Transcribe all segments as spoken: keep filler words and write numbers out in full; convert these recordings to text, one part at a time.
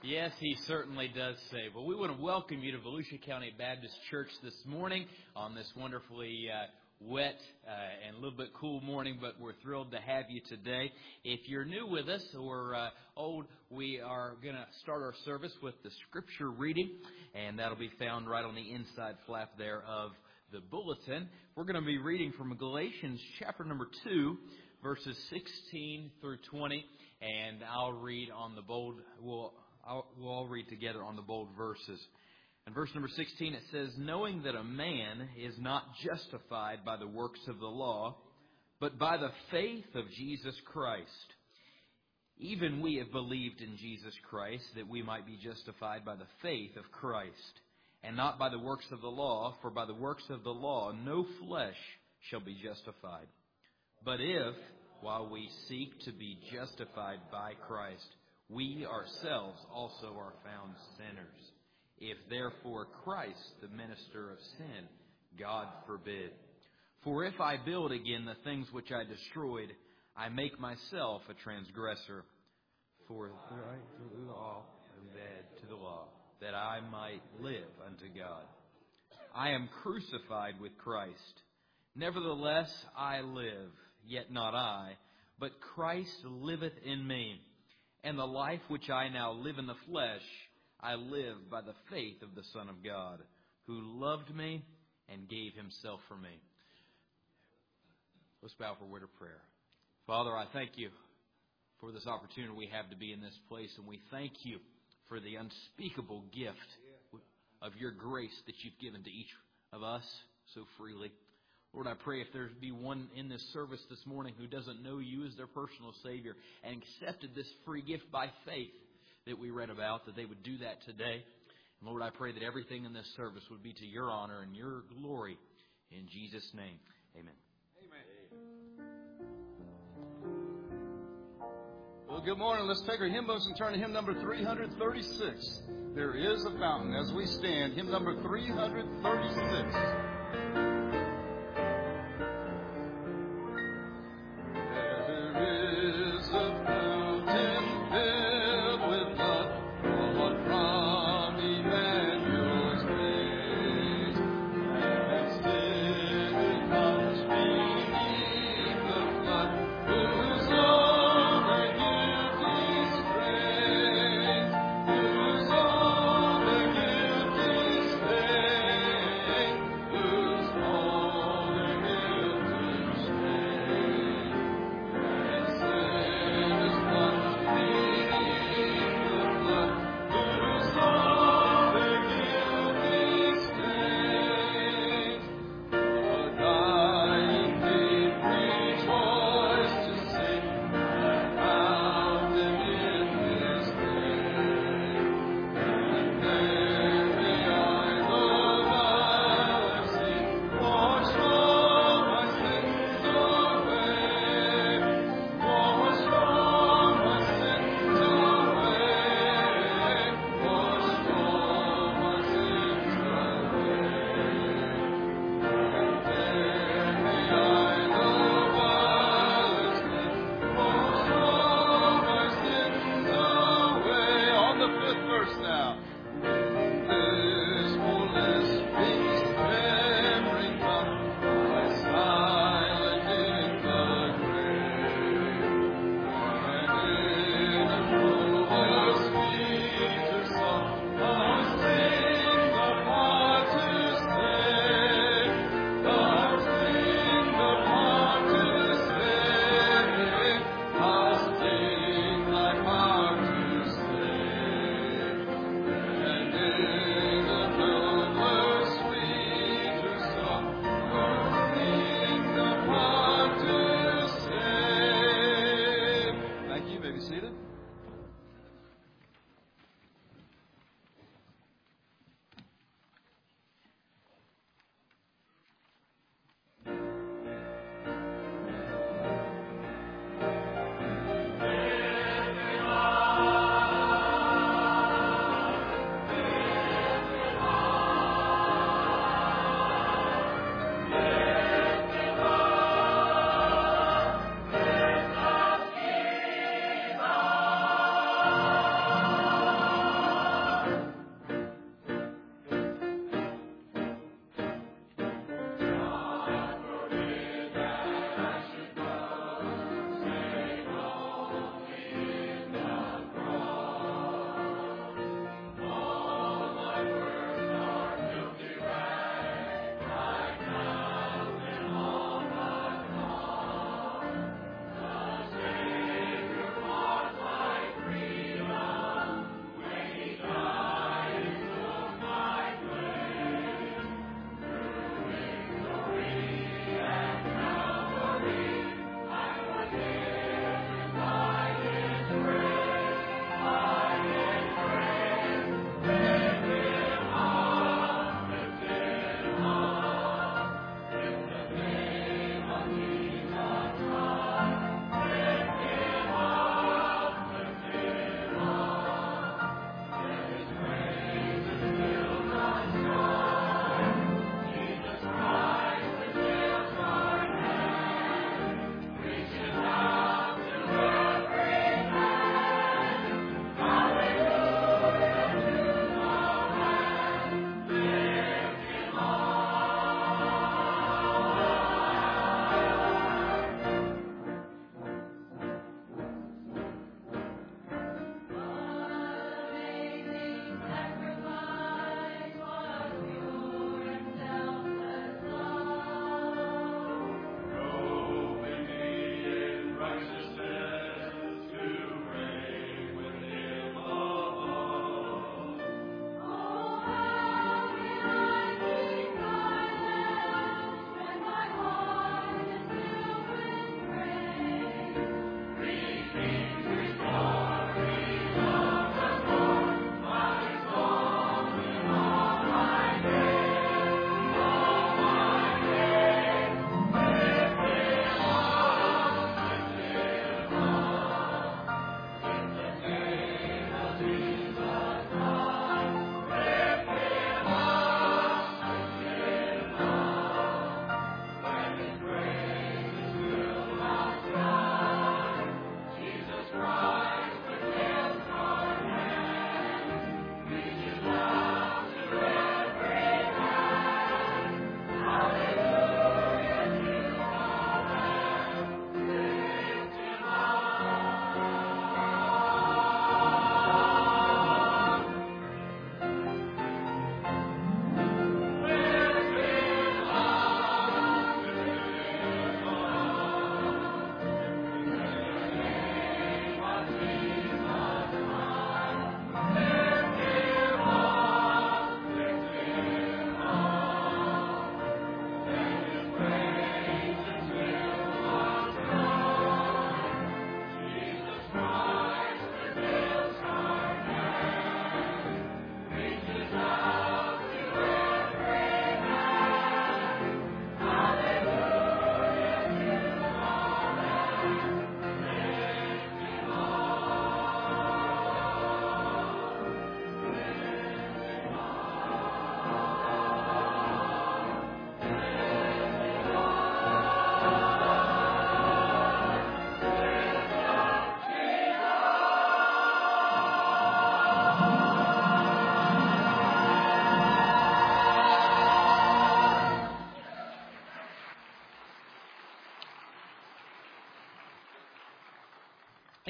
Yes, he certainly does save. Well, we want to welcome you to Volusia County Baptist Church this morning on this wonderfully uh, wet uh, and a little bit cool morning, but we're thrilled to have you today. If you're new with us or uh, old, we are going to start our service with the scripture reading, and that'll be found right on the inside flap there of the bulletin. We're going to be reading from Galatians chapter number two, verses sixteen through twenty, and I'll read on the bold, we'll, I'll, we'll all read together on the bold verses. In verse number sixteen, it says, "Knowing that a man is not justified by the works of the law, but by the faith of Jesus Christ. Even we have believed in Jesus Christ, that we might be justified by the faith of Christ, and not by the works of the law, for by the works of the law no flesh shall be justified. But if, while we seek to be justified by Christ, we ourselves also are found sinners. If therefore Christ, the minister of sin, God forbid. For if I build again the things which I destroyed, I make myself a transgressor. For right through the law am dead to the law, that I might live unto God. I am crucified with Christ. Nevertheless I live, yet not I, but Christ liveth in me. And the life which I now live in the flesh, I live by the faith of the Son of God, who loved me and gave himself for me." Let's bow for a word of prayer. Father, I thank you for this opportunity we have to be in this place, and we thank you for the unspeakable gift of your grace that you've given to each of us so freely. Lord, I pray if there be one in this service this morning who doesn't know you as their personal Savior and accepted this free gift by faith that we read about, that they would do that today. And Lord, I pray that everything in this service would be to your honor and your glory. In Jesus' name, amen. Well, good morning. Let's take our hymn books and turn to hymn number three thirty-six. There is a fountain. As we stand, hymn number three thirty-six. Who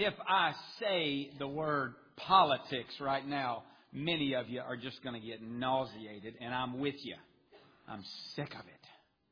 if I say the word politics right now, many of you are just going to get nauseated, and I'm with you. I'm sick of it.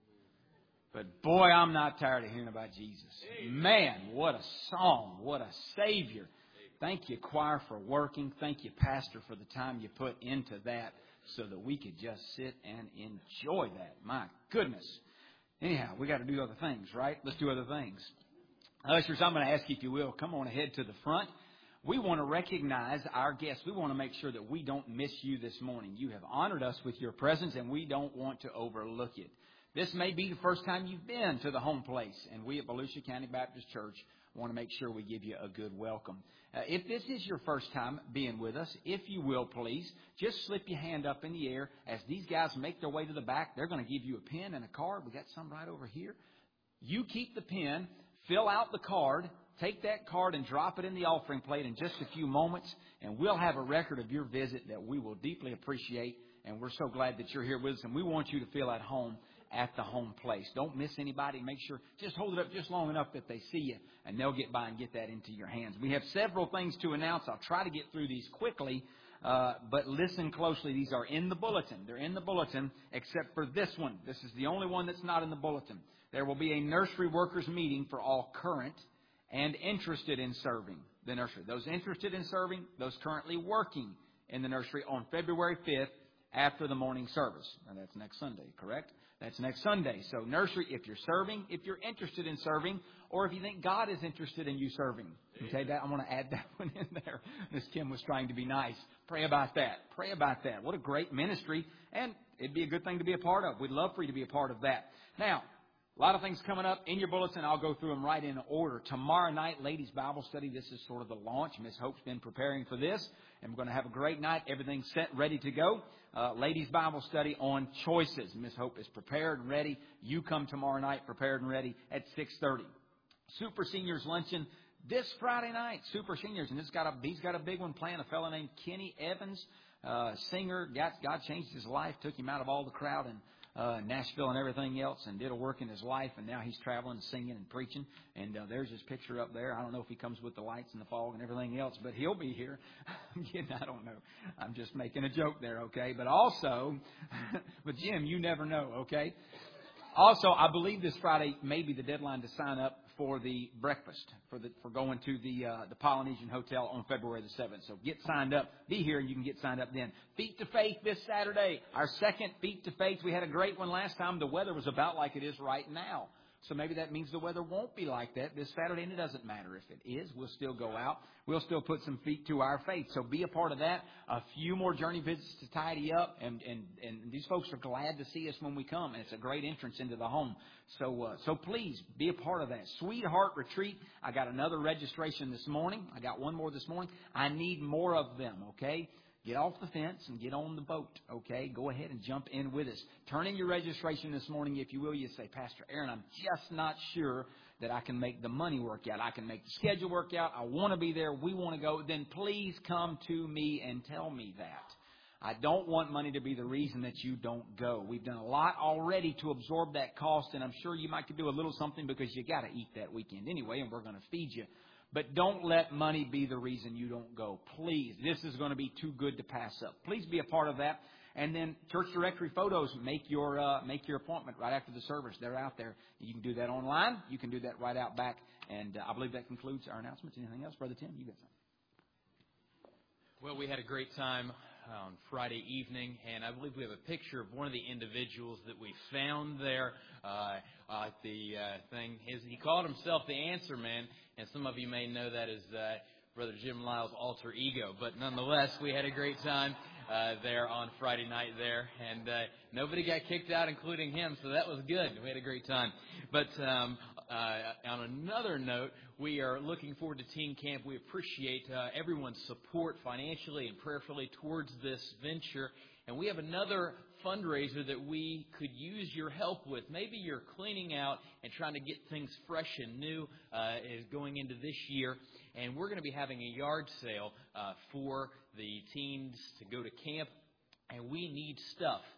But boy, I'm not tired of hearing about Jesus. Man, what a song. What a Savior. Thank you, choir, for working. Thank you, Pastor, for the time you put into that so that we could just sit and enjoy that. My goodness. Anyhow, we got to do other things, right? Let's do other things. Ushers, I'm going to ask you, if you will, come on ahead to the front. We want to recognize our guests. We want to make sure that we don't miss you this morning. You have honored us with your presence, and we don't want to overlook it. This may be the first time you've been to the home place, and we at Volusia County Baptist Church want to make sure we give you a good welcome. Uh, if this is your first time being with us, if you will, please, just slip your hand up in the air. As these guys make their way to the back, they're going to give you a pen and a card. We got some right over here. You keep the pen, fill out the card, take that card and drop it in the offering plate in just a few moments, and we'll have a record of your visit that we will deeply appreciate, and we're so glad that you're here with us, and we want you to feel at home at the home place. Don't miss anybody. Make sure, just hold it up just long enough that they see you, and they'll get by and get that into your hands. We have several things to announce. I'll try to get through these quickly, uh, but listen closely. These are in the bulletin. They're in the bulletin, except for this one. This is the only one that's not in the bulletin. There will be a nursery workers meeting for all current and interested in serving the nursery. Those interested in serving, those currently working in the nursery on February fifth after the morning service. Now, that's next Sunday, correct? That's next Sunday. So nursery, if you're serving, if you're interested in serving, or if you think God is interested in you serving. Okay, that, I want to add that one in there. Miss Kim was trying to be nice. Pray about that. Pray about that. What a great ministry. And it'd be a good thing to be a part of. We'd love for you to be a part of that. Now, a lot of things coming up in your bulletin. I'll go through them right in order. Tomorrow night, Ladies Bible Study. This is sort of the launch. Miss Hope's been preparing for this. And we're going to have a great night. Everything's set, ready to go. Uh, Ladies Bible Study on choices. Miss Hope is prepared and ready. You come tomorrow night prepared and ready at six thirty. Super Seniors Luncheon this Friday night. Super Seniors. And this got a, he's got a big one planned. A fellow named Kenny Evans, uh, singer. God, God changed his life, took him out of all the crowd and Uh, Nashville and everything else, and did a work in his life, and now he's traveling, singing, and preaching. And uh, there's his picture up there. I don't know if he comes with the lights and the fog and everything else, but he'll be here. I'm kidding. I don't know. I'm just making a joke there, okay? But also, but Jim, you never know, okay? Also, I believe this Friday may be the deadline to sign up for the breakfast, for the for going to the uh, the Polynesian Hotel on February the seventh. So get signed up. Be here and you can get signed up then. Feet to Faith this Saturday. Our second Feet to Faith. We had a great one last time. The weather was about like it is right now. So maybe that means the weather won't be like that this Saturday, and it doesn't matter if it is. We'll still go out. We'll still put some feet to our faith. So be a part of that. A few more journey visits to tidy up, and and, and these folks are glad to see us when we come, and it's a great entrance into the home. So uh, so please be a part of that. Sweetheart Retreat. I got another registration this morning. I got one more this morning. I need more of them, okay? Get off the fence and get on the boat, okay? Go ahead and jump in with us. Turn in your registration this morning, if you will. You say, Pastor Aaron, I'm just not sure that I can make the money work out. I can make the schedule work out. I want to be there. We want to go. Then please come to me and tell me that. I don't want money to be the reason that you don't go. We've done a lot already to absorb that cost, and I'm sure you might could do a little something because you got to eat that weekend anyway, and we're going to feed you. But don't let money be the reason you don't go. Please, this is going to be too good to pass up. Please be a part of that. And then church directory photos, make your uh, make your appointment right after the service. They're out there. You can do that online. You can do that right out back. And uh, I believe that concludes our announcements. Anything else, Brother Tim? You got something? Well, we had a great time on Friday evening, and I believe we have a picture of one of the individuals that we found there uh, at the uh, thing. His, he called himself the Answer Man, and some of you may know that as uh, Brother Jim Lyle's alter ego. But nonetheless, we had a great time uh, there on Friday night there, and uh, nobody got kicked out, including him, so that was good. We had a great time. But um, uh, on another note, we are looking forward to Teen Camp. We appreciate uh, everyone's support financially and prayerfully towards this venture. And we have another fundraiser that we could use your help with. Maybe you're cleaning out and trying to get things fresh and new uh, is going into this year. And we're going to be having a yard sale uh, for the teens to go to camp. And we need stuff.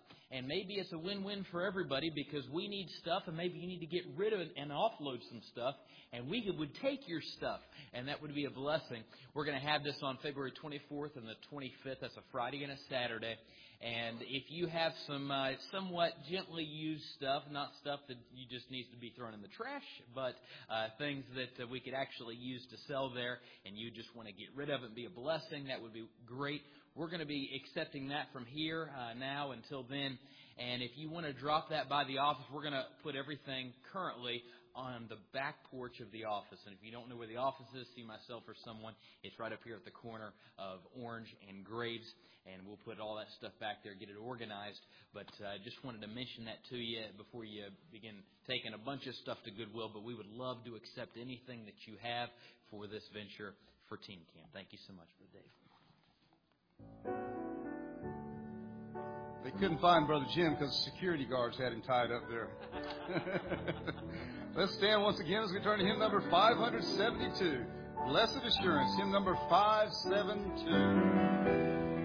And maybe it's a win-win for everybody because we need stuff and maybe you need to get rid of it and offload some stuff. And we would take your stuff, and that would be a blessing. We're going to have this on February twenty-fourth and the twenty-fifth. That's a Friday and a Saturday. And if you have some uh, somewhat gently used stuff, not stuff that you just needs to be thrown in the trash, but uh, things that uh, we could actually use to sell there, and you just want to get rid of it and be a blessing, that would be great. We're going to be accepting that from here uh, now until then. And if you want to drop that by the office, we're going to put everything currently on the back porch of the office. And if you don't know where the office is, see myself or someone, it's right up here at the corner of Orange and Graves. And we'll put all that stuff back there, get it organized. But I uh, just wanted to mention that to you before you begin taking a bunch of stuff to Goodwill. But we would love to accept anything that you have for this venture for Teen Camp. Thank you so much, Brother Dave. They couldn't find Brother Jim because the security guards had him tied up there. Let's stand once again as we turn to hymn number five seventy-two. Blessed Assurance, hymn number five seventy-two.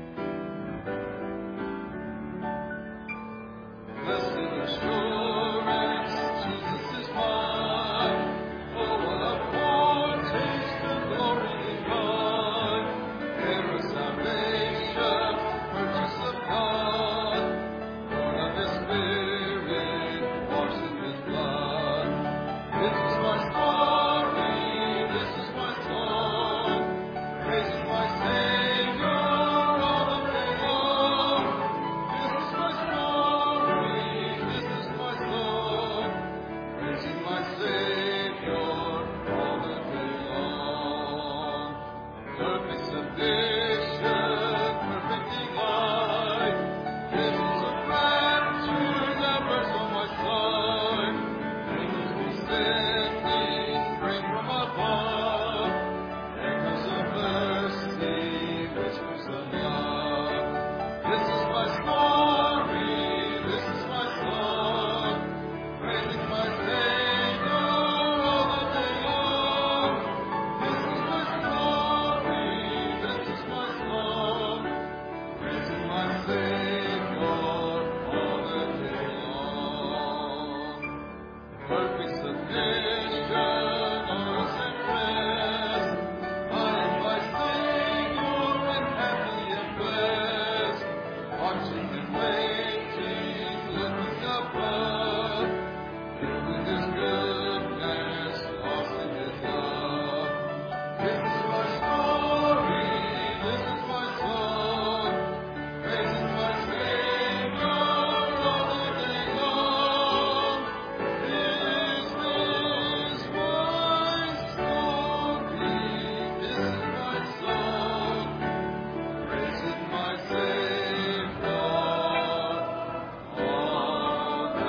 Blessed assurance, Jesus is mine. Oh, what a foretaste of glory divine. There is salvation, purchase of God, born of His Spirit, washed in His blood. This is my story, this is my song, praising my Savior all the day long. This is my story, this is my song, praising my Savior all the day long. Perfect submission, perfect delight, visions of rapture that burst on my side. Angels descending, rain from above, echoes of mercy, whispers of love. This is my story, this is my song, praising my Savior all the day long. This is my story, this is my song, praising my Savior all the day long. Perfect submission, honors and rest. I am my Savior and happy and blessed. Watching and waiting, looking above. Filled with His goodness, lost in His love. This is my story, this is my song, praising my Savior all the day long. This is my story, this is my song, praising my Savior all the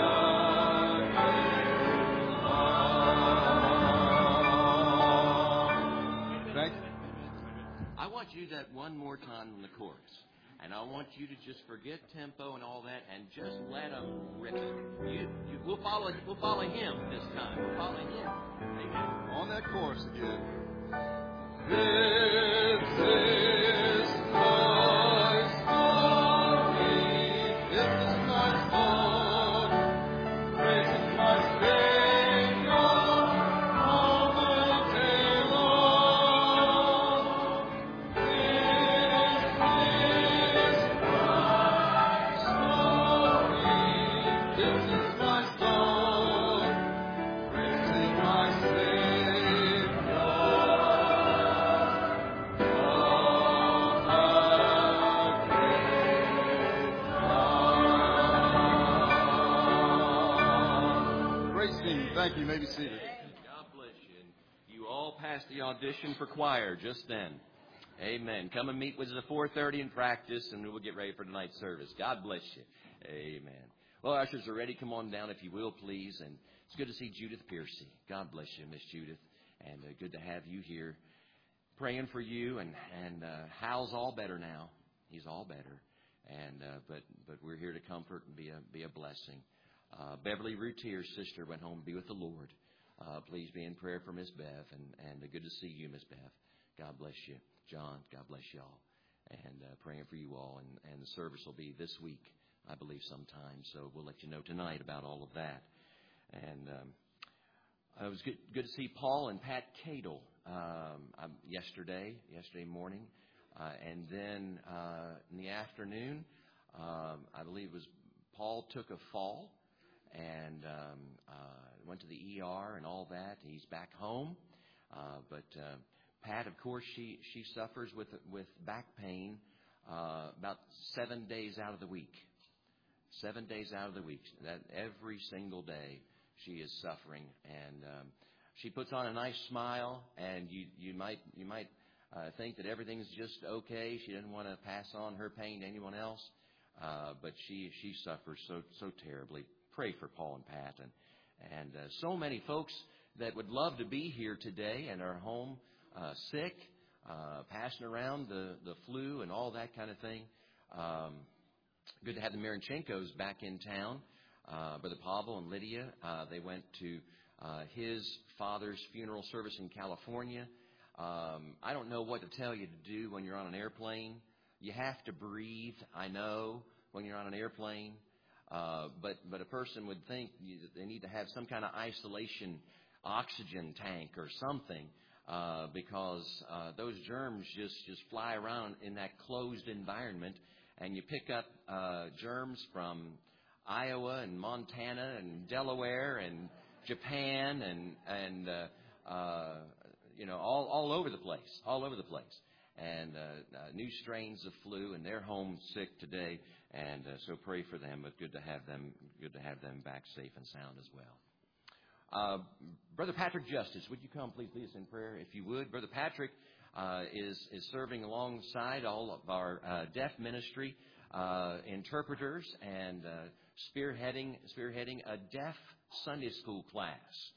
day long. Thank you. I want you to do that one more time in the chorus. And I want you to just forget tempo and all that and just let them rip it. You, you, we'll follow we'll follow him this time. We'll follow him. Amen. On that chorus again. This is my story, this is my song, praising my Savior all the day long. This is my story, this is my song, praising my Savior all the day long. Great singing. Thank you. You may be seated. God bless you. And you all passed the audition for choir just then. Amen. Come and meet with us at four thirty in practice, and we'll get ready for tonight's service. God bless you. Amen. Well, ushers are ready. Come on down, if you will, please. And it's good to see Judith Piercy. God bless you, Miss Judith. And uh, good to have you here. Praying for you. And, and uh, Hal's all better now. He's all better. And uh, but but we're here to comfort and be a be a blessing. Uh, Beverly Routier's sister went home to be with the Lord. Uh, please be in prayer for Miss Bev. And, and uh, good to see you, Miss Bev. God bless you. John, God bless you all. And uh, praying for you all. And, and the service will be this week I believe, sometime. So we'll let you know tonight about all of that. And um, it was good, good to see Paul and Pat Cadle um, um, yesterday, yesterday morning. Uh, and then uh, in the afternoon, um, I believe it was Paul took a fall and um, uh, went to the E R and all that. He's back home. Uh, but uh, Pat, of course, she, she suffers with with back pain uh, about seven days out of the week. Seven days out of the week. That every single day she is suffering, and um, she puts on a nice smile, and you you might you might uh, think that everything's just okay. She didn't want to pass on her pain to anyone else, uh, but she she suffers so so terribly. Pray for Paul and Pat, and and uh, so many folks that would love to be here today and are home uh, sick, uh, passing around the the flu and all that kind of thing. Um, good to have the Marinchenkos back in town. Uh, Brother Pavel and Lydia, uh, they went to uh, his father's funeral service in California. Um, I don't know what to tell you to do when you're on an airplane. You have to breathe, I know, when you're on an airplane. Uh, but, but a person would think you, they need to have some kind of isolation oxygen tank or something uh, because uh, those germs just, just fly around in that closed environment. And you pick up uh, germs from Iowa and Montana and Delaware and Japan and and uh, uh, you know all all over the place, all over the place, and uh, uh, new strains of flu, and they're home sick today, and uh, so pray for them. But good to have them, good to have them back safe and sound as well. Uh, Brother Patrick Justice, would you come please lead us in prayer, if you would? Brother Patrick uh, is is serving alongside all of our uh, deaf ministry uh, interpreters and. Uh, Spearheading, spearheading a deaf Sunday school class,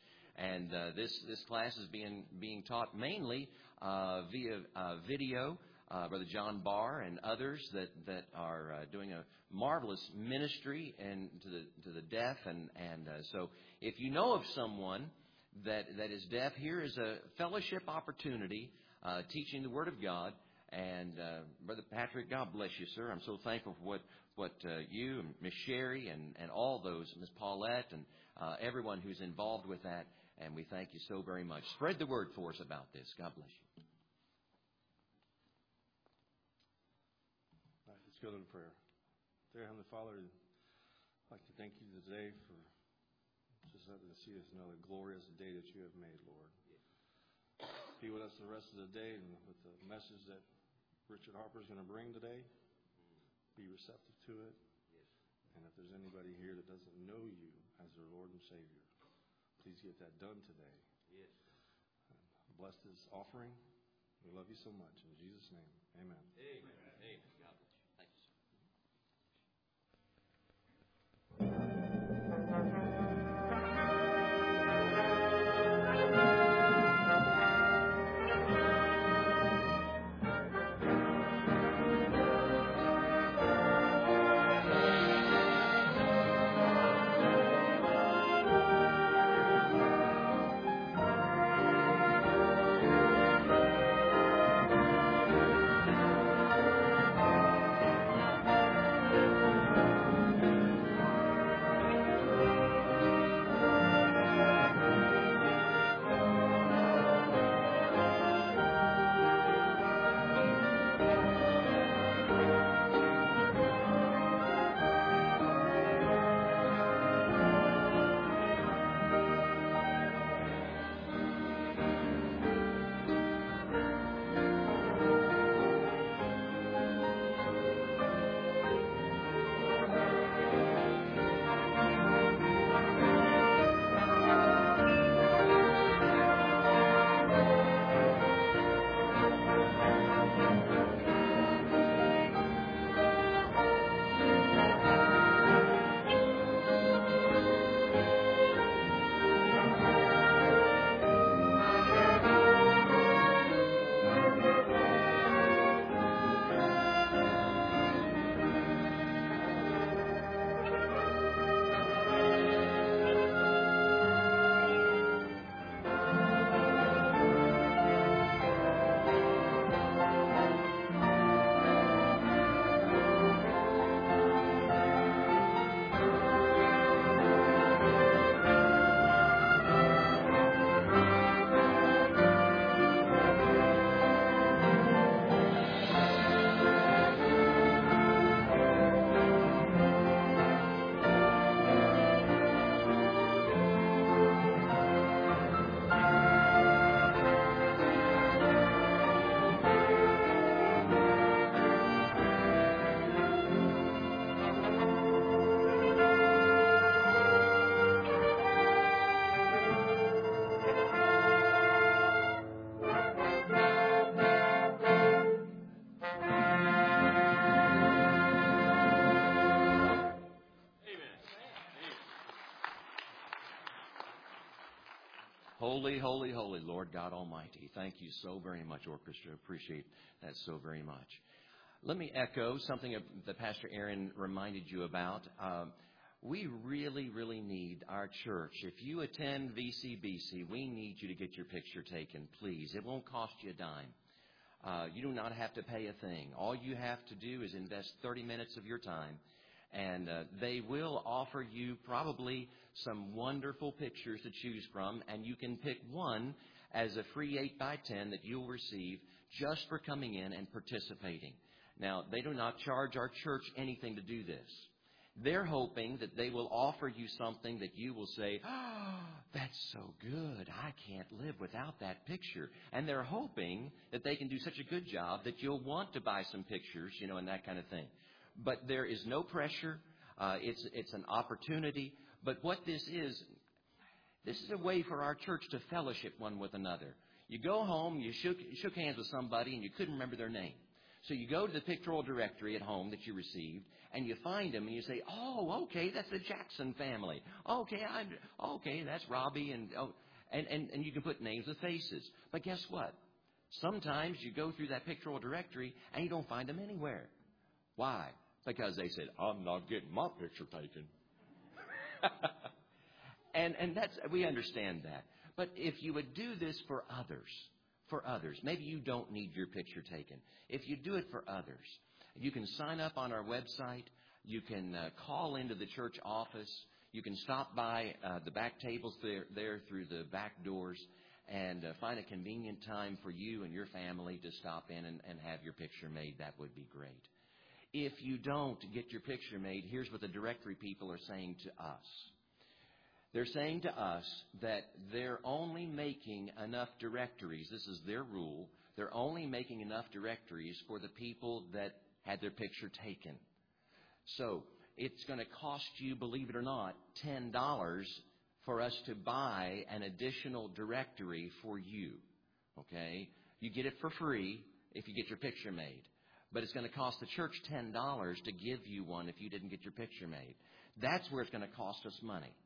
and uh, this this class is being being taught mainly uh, via uh, video. Uh, Brother John Barr and others that that are uh, doing a marvelous ministry and to the to the deaf, and and uh, so if you know of someone that that is deaf, here is a fellowship opportunity, uh, teaching the Word of God. And uh, Brother Patrick, God bless you, sir. I'm so thankful for what what uh, you and Miss Sherry and, and all those, Miss Paulette and uh, everyone who's involved with that. And we thank you so very much. Spread the word for us about this. God bless you. All right, let's go to the prayer. Dear Heavenly Father, I'd like to thank you today for just letting us see this another glorious day that you have made, Lord. Be with us the rest of the day and with the message that Richard Harper is going to bring today. Be receptive to it. And if there's anybody here that doesn't know you as their Lord and Savior, please get that done today. Yes. Bless this offering. We love you so much. In Jesus' name, amen. Amen. Amen. God bless you. Thank you, sir. Holy, holy, holy, Lord God Almighty. Thank you so very much, orchestra. Appreciate that so very much. Let me echo something that Pastor Aaron reminded you about. Um, we really, really need our church. If you attend V C B C, we need you to get your picture taken, please. It won't cost you a dime. Uh, you do not have to pay a thing. All you have to do is invest thirty minutes of your time, and uh, they will offer you probably some wonderful pictures to choose from, and you can pick one as a free eight by ten that you'll receive just for coming in and participating. Now, they do not charge our church anything to do this. They're hoping that they will offer you something that you will say, oh, that's so good. I can't live without that picture. And they're hoping that they can do such a good job that you'll want to buy some pictures, you know, and that kind of thing. But there is no pressure. Uh, it's, it's an opportunity. But what this is, this is a way for our church to fellowship one with another. You go home, you shook, you shook hands with somebody, and you couldn't remember their name. So you go to the pictorial directory at home that you received, and you find them, and you say, oh, okay, that's the Jackson family. Okay, I'm, okay, that's Robbie, and, oh, and, and, and you can put names with faces. But guess what? Sometimes you go through that pictorial directory, and you don't find them anywhere. Why? Because they said, I'm not getting my picture taken. and and that's we understand that. But if you would do this for others, for others. Maybe you don't need your picture taken. If you do it for others, you can sign up on our website. You can uh, call into the church office. You can stop by uh, the back tables there, there through the back doors and uh, find a convenient time for you and your family to stop in and, and have your picture made. That would be great. If you don't get your picture made, here's what the directory people are saying to us. They're saying to us that they're only making enough directories. This is their rule. They're only making enough directories for the people that had their picture taken. So it's going to cost you, believe it or not, ten dollars for us to buy an additional directory for you. Okay? You get it for free if you get your picture made. But it's going to cost the church ten dollars to give you one if you didn't get your picture made. That's where it's going to cost us money.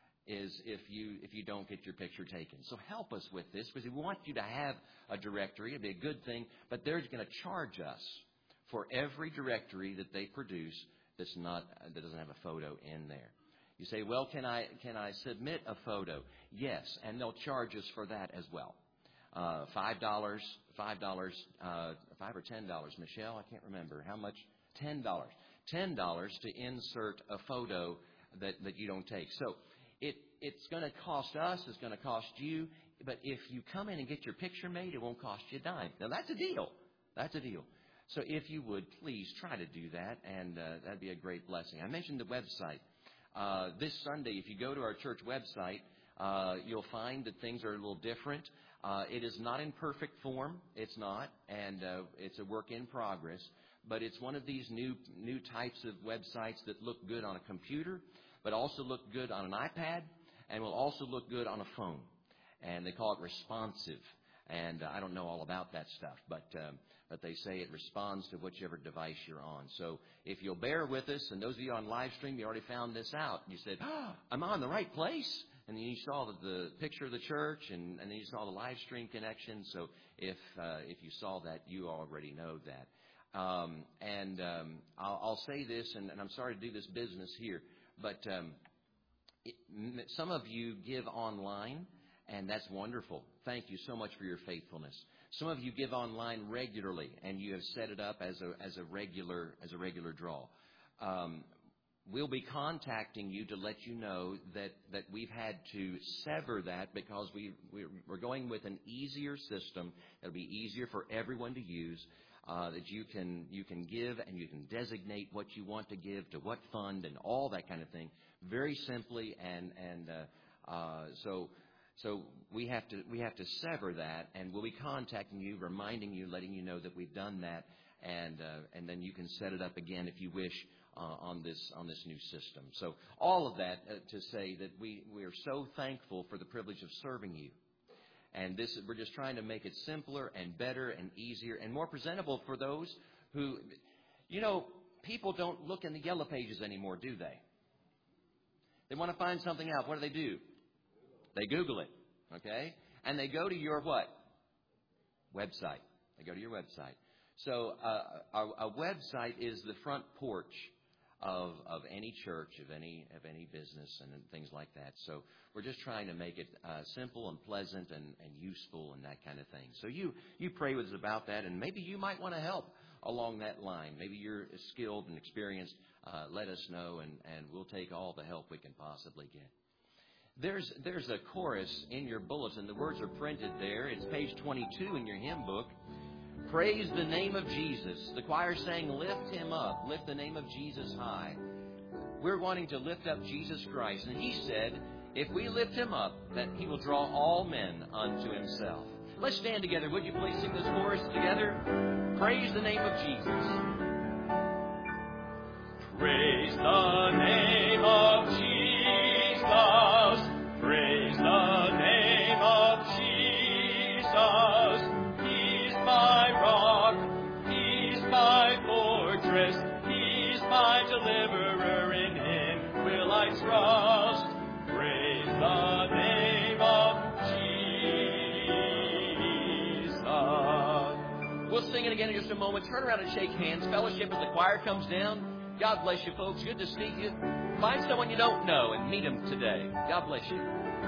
Is if you if you don't get your picture taken. So help us with this, because we want you to have a directory. It'd be a good thing, but they're going to charge us for every directory that they produce that's not that doesn't have a photo in there. You say, well, can I can I submit a photo? Yes, and they'll charge us for that as well. Uh, five dollars, five dollars, uh, five or ten dollars. Michelle, I can't remember how much. Ten dollars, ten dollars to insert a photo that that you don't take. So. It, it's going to cost us, it's going to cost you, but if you come in and get your picture made, it won't cost you a dime. Now, that's a deal. That's a deal. So if you would, please try to do that, and uh, that'd be a great blessing. I mentioned the website. Uh, this Sunday, if you go to our church website, uh, you'll find that things are a little different. Uh, it is not in perfect form. It's not, and uh, it's a work in progress. But it's one of these new new types of websites that look good on a computer, but also look good on an iPad, and will also look good on a phone. And they call it responsive. And uh, I don't know all about that stuff, but um, but they say it responds to whichever device you're on. So if you'll bear with us, and those of you on live stream, you already found this out. You said, oh, am I in the right place? And then you saw the, the picture of the church, and, and then you saw the live stream connection. So if uh, if you saw that, you already know that. Um, and um, I'll, I'll say this, and, and I'm sorry to do this business here. But um, it, some of you give online, and that's wonderful. Thank you so much for your faithfulness. Some of you give online regularly, and you have set it up as a as a regular as a regular draw. Um, we'll be contacting you to let you know that, that we've had to sever that because we we're, we're going with an easier system. It'll be easier for everyone to use. Uh, that you can you can give and you can designate what you want to give to what fund and all that kind of thing very simply, and and uh, uh, so so we have to we have to sever that, and we'll be contacting you, reminding you, letting you know that we've done that, and uh, and then you can set it up again if you wish uh, on this on this new system. So all of that uh, to say that we we are so thankful for the privilege of serving you. And this, we're just trying to make it simpler and better and easier and more presentable for those who, you know, people don't look in the yellow pages anymore, do they? They want to find something out. What do they do? They Google it. Okay? And they go to your what? Website. They go to your website. So uh, a, a website is the front porch of of any church, of any of any business, and things like that. So we're just trying to make it uh, simple and pleasant and, and useful and that kind of thing. So you you pray with us about that, and maybe you might want to help along that line. Maybe you're skilled and experienced. Uh, let us know, and, and we'll take all the help we can possibly get. There's there's a chorus in your bulletin. The words are printed there. It's page twenty-two in your hymn book. Praise the name of Jesus. The choir sang, lift him up. Lift the name of Jesus high. We're wanting to lift up Jesus Christ. And he said, if we lift him up, that he will draw all men unto himself. Let's stand together. Would you please sing this chorus together? Praise the name of Jesus. Praise the name of Jesus. Praise the name of Jesus. He's my rock. He's my fortress. He's my deliverer. In him will I trust. Praise the name of Jesus. We'll sing it again in just a moment. Turn around and shake hands. Fellowship as the choir comes down. God bless you, folks. Good to see you. Find someone you don't know and meet them today. God bless you.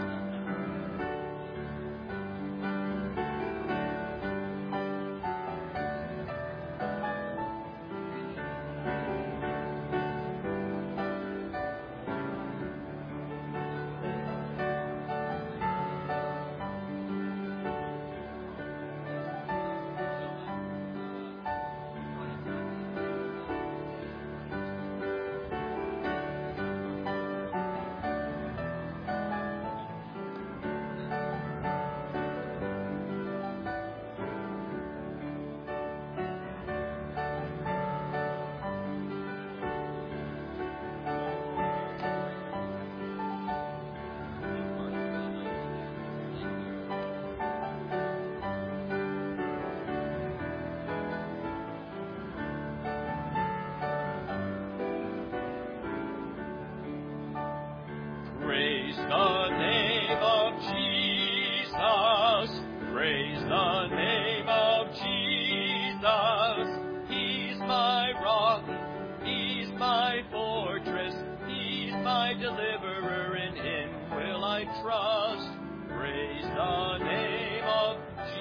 Praise the name of Jesus. Praise the name of Jesus. He's my rock. He's my fortress. He's my deliverer. In him will I trust. Praise the name of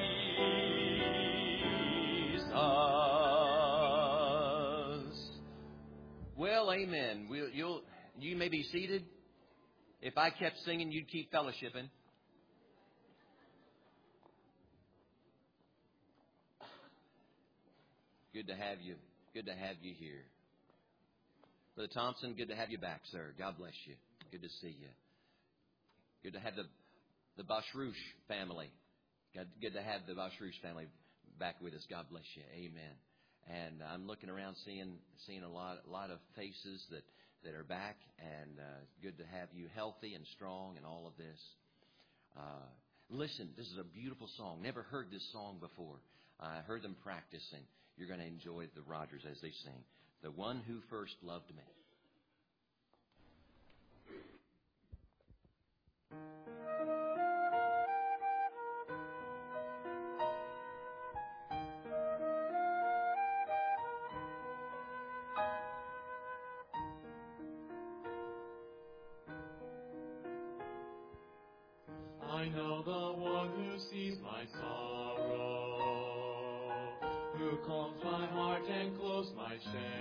Jesus. Well, amen. We'll, you'll, you may be seated. If I kept singing, you'd keep fellowshipping. Good to have you. Good to have you here. Brother Thompson, good to have you back, sir. God bless you. Good to see you. Good to have the the Bashrush family. Good, good to have the Bashrush family back with us. God bless you. Amen. And I'm looking around, seeing seeing a lot a lot of faces that. that are back, and uh, good to have you healthy and strong and all of this. Uh, listen, this is a beautiful song. Never heard this song before. I heard them practicing. You're going to enjoy the Rogers as they sing. The One Who First Loved Me. I know the one who sees my sorrow, who calms my heart and clothes my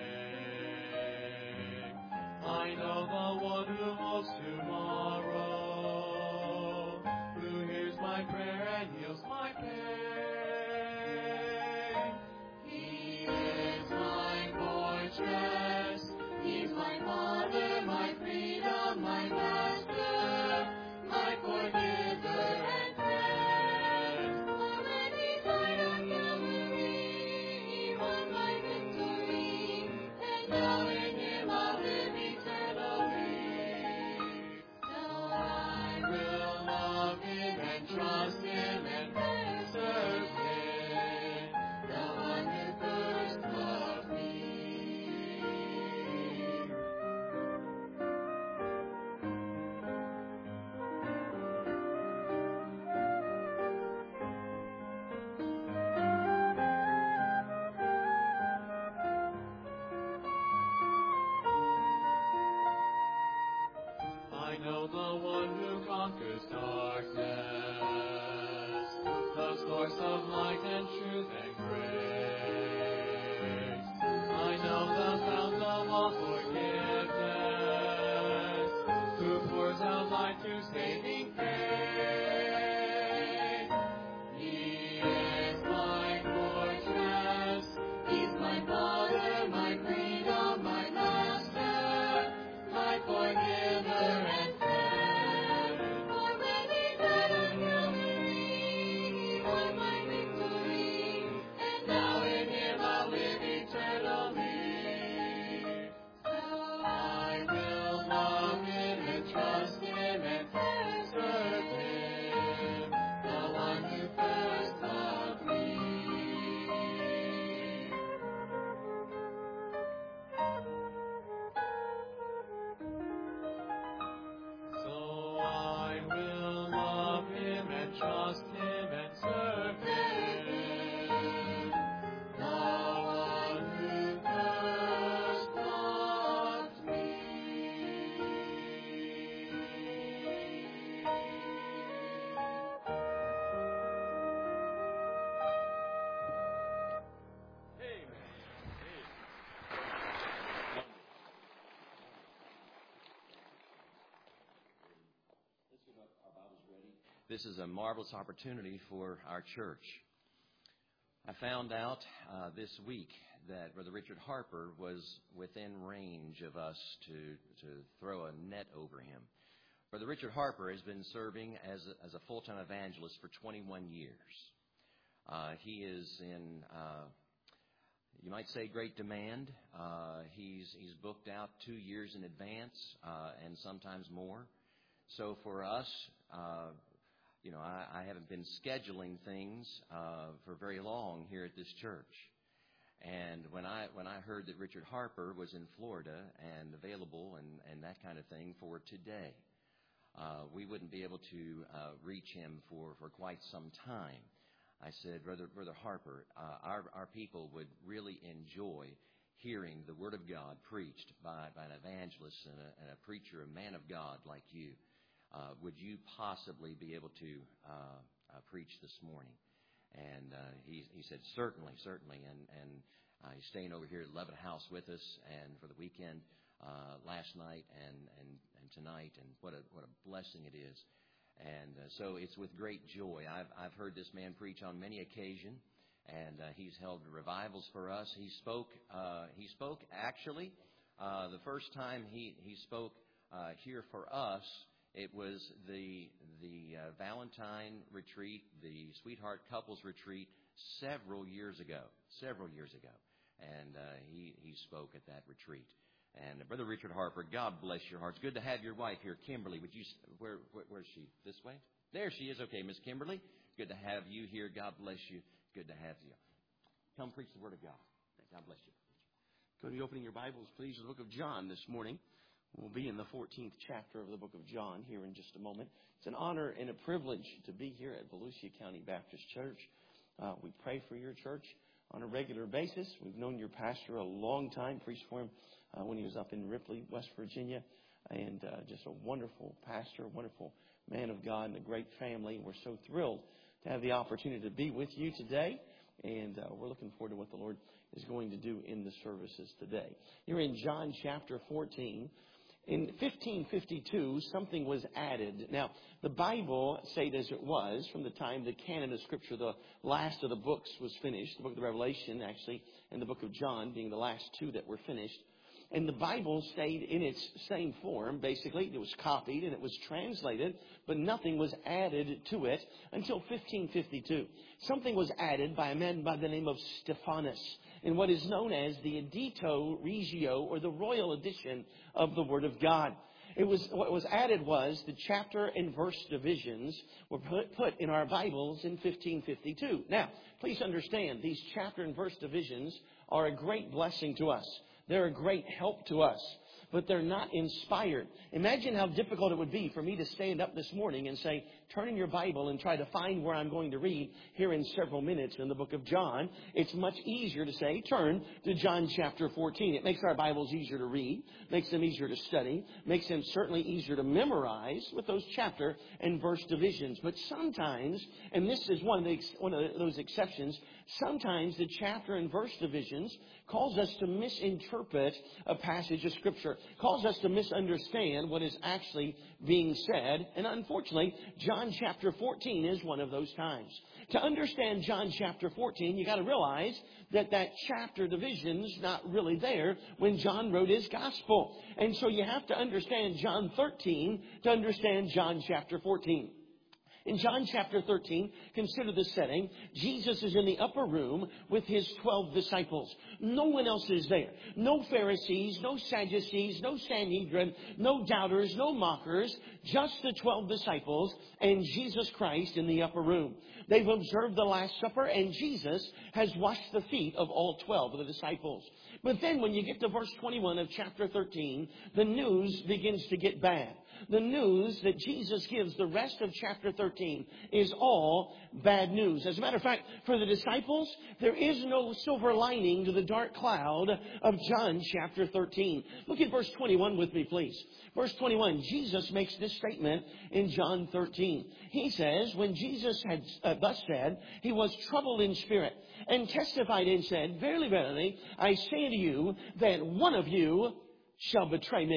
shame. I know the one who holds tomorrow, who hears my prayer and heals my pain. He is my fortress, He's my Father, my freedom, my Master, my forgiver. Now this is a marvelous opportunity for our church. I found out uh, this week that Brother Richard Harper was within range of us to, to throw a net over him. Brother Richard Harper has been serving as a, as a full-time evangelist for twenty-one years. Uh, he is in, uh, you might say, great demand. Uh, he's he's booked out two years in advance uh, and sometimes more. So for us, uh, you know, I, I haven't been scheduling things uh, for very long here at this church. And when I when I heard that Richard Harper was in Florida and available and, and that kind of thing for today, uh, we wouldn't be able to uh, reach him for, for quite some time. I said, Brother Brother Harper, uh, our our people would really enjoy hearing the Word of God preached by, by an evangelist and a, and a preacher, a man of God like you. Uh, would you possibly be able to uh, uh, preach this morning? And uh, he he said, certainly, certainly. And, and uh, he's staying over here at Levitt House with us and for the weekend uh, last night and, and, and tonight. And what a what a blessing it is. And uh, so it's with great joy. I've I've heard this man preach on many occasions, and uh, he's held revivals for us. He spoke uh, he spoke actually uh, the first time he he spoke uh, here for us. It was the the uh, Valentine retreat, the Sweetheart Couples retreat, several years ago. Several years ago, and uh, he he spoke at that retreat. And uh, Brother Richard Harper, God bless your heart. It's good to have your wife here, Kimberly. Would you where, where where's she? This way? There she is. Okay, Miss Kimberly. Good to have you here. God bless you. Good to have you. Come preach the Word of God. God bless you. Go to be opening your Bibles, please, to the book of John this morning. We'll be in the fourteenth chapter of the book of John here in just a moment. It's an honor and a privilege to be here at Volusia County Baptist Church. Uh, we pray for your church on a regular basis. We've known your pastor a long time, preached for him uh, when he was up in Ripley, West Virginia, and uh, just a wonderful pastor, wonderful man of God, and a great family. We're so thrilled to have the opportunity to be with you today, and uh, we're looking forward to what the Lord is going to do in the services today. You're in John chapter fourteen. In fifteen fifty-two, something was added. Now, the Bible, say it as it was, from the time the canon of Scripture, the last of the books was finished, the book of the Revelation, actually, and the book of John being the last two that were finished. And the Bible stayed in its same form, basically. It was copied and it was translated, but nothing was added to it until fifteen fifty-two. Something was added by a man by the name of Stephanus in what is known as the Edito Regio, or the Royal Edition of the Word of God. It was what was added was the chapter and verse divisions were put, put in our Bibles in fifteen fifty-two. Now, please understand, these chapter and verse divisions are a great blessing to us. They're a great help to us, but they're not inspired. Imagine how difficult it would be for me to stand up this morning and say, turn in your Bible and try to find where I'm going to read here in several minutes in the book of John. It's much easier to say, turn to John chapter fourteen. It makes our Bibles easier to read, makes them easier to study, makes them certainly easier to memorize with those chapter and verse divisions. But sometimes, and this is one of, the, one of those exceptions, sometimes the chapter and verse divisions cause us to misinterpret a passage of Scripture, cause us to misunderstand what is actually being said. And unfortunately, John chapter fourteen is one of those times. To understand John chapter fourteen, you got to realize that that chapter division's not really there when John wrote his gospel. And so you have to understand John thirteen to understand John chapter fourteen. In John chapter thirteen, consider the setting. Jesus is in the upper room with his twelve disciples. No one else is there. No Pharisees, no Sadducees, no Sanhedrin, no doubters, no mockers. Just the twelve disciples and Jesus Christ in the upper room. They've observed the Last Supper, and Jesus has washed the feet of all twelve of the disciples. But then when you get to verse twenty-one of chapter thirteen, the news begins to get bad. The news that Jesus gives the rest of chapter thirteen is all bad news. As a matter of fact, for the disciples, there is no silver lining to the dark cloud of John chapter thirteen. Look at verse twenty-one with me, please. Verse twenty-one, Jesus makes this statement in John thirteen. He says, when Jesus had uh, thus said, he was troubled in spirit and testified and said, verily, verily, I say to you that one of you shall betray me.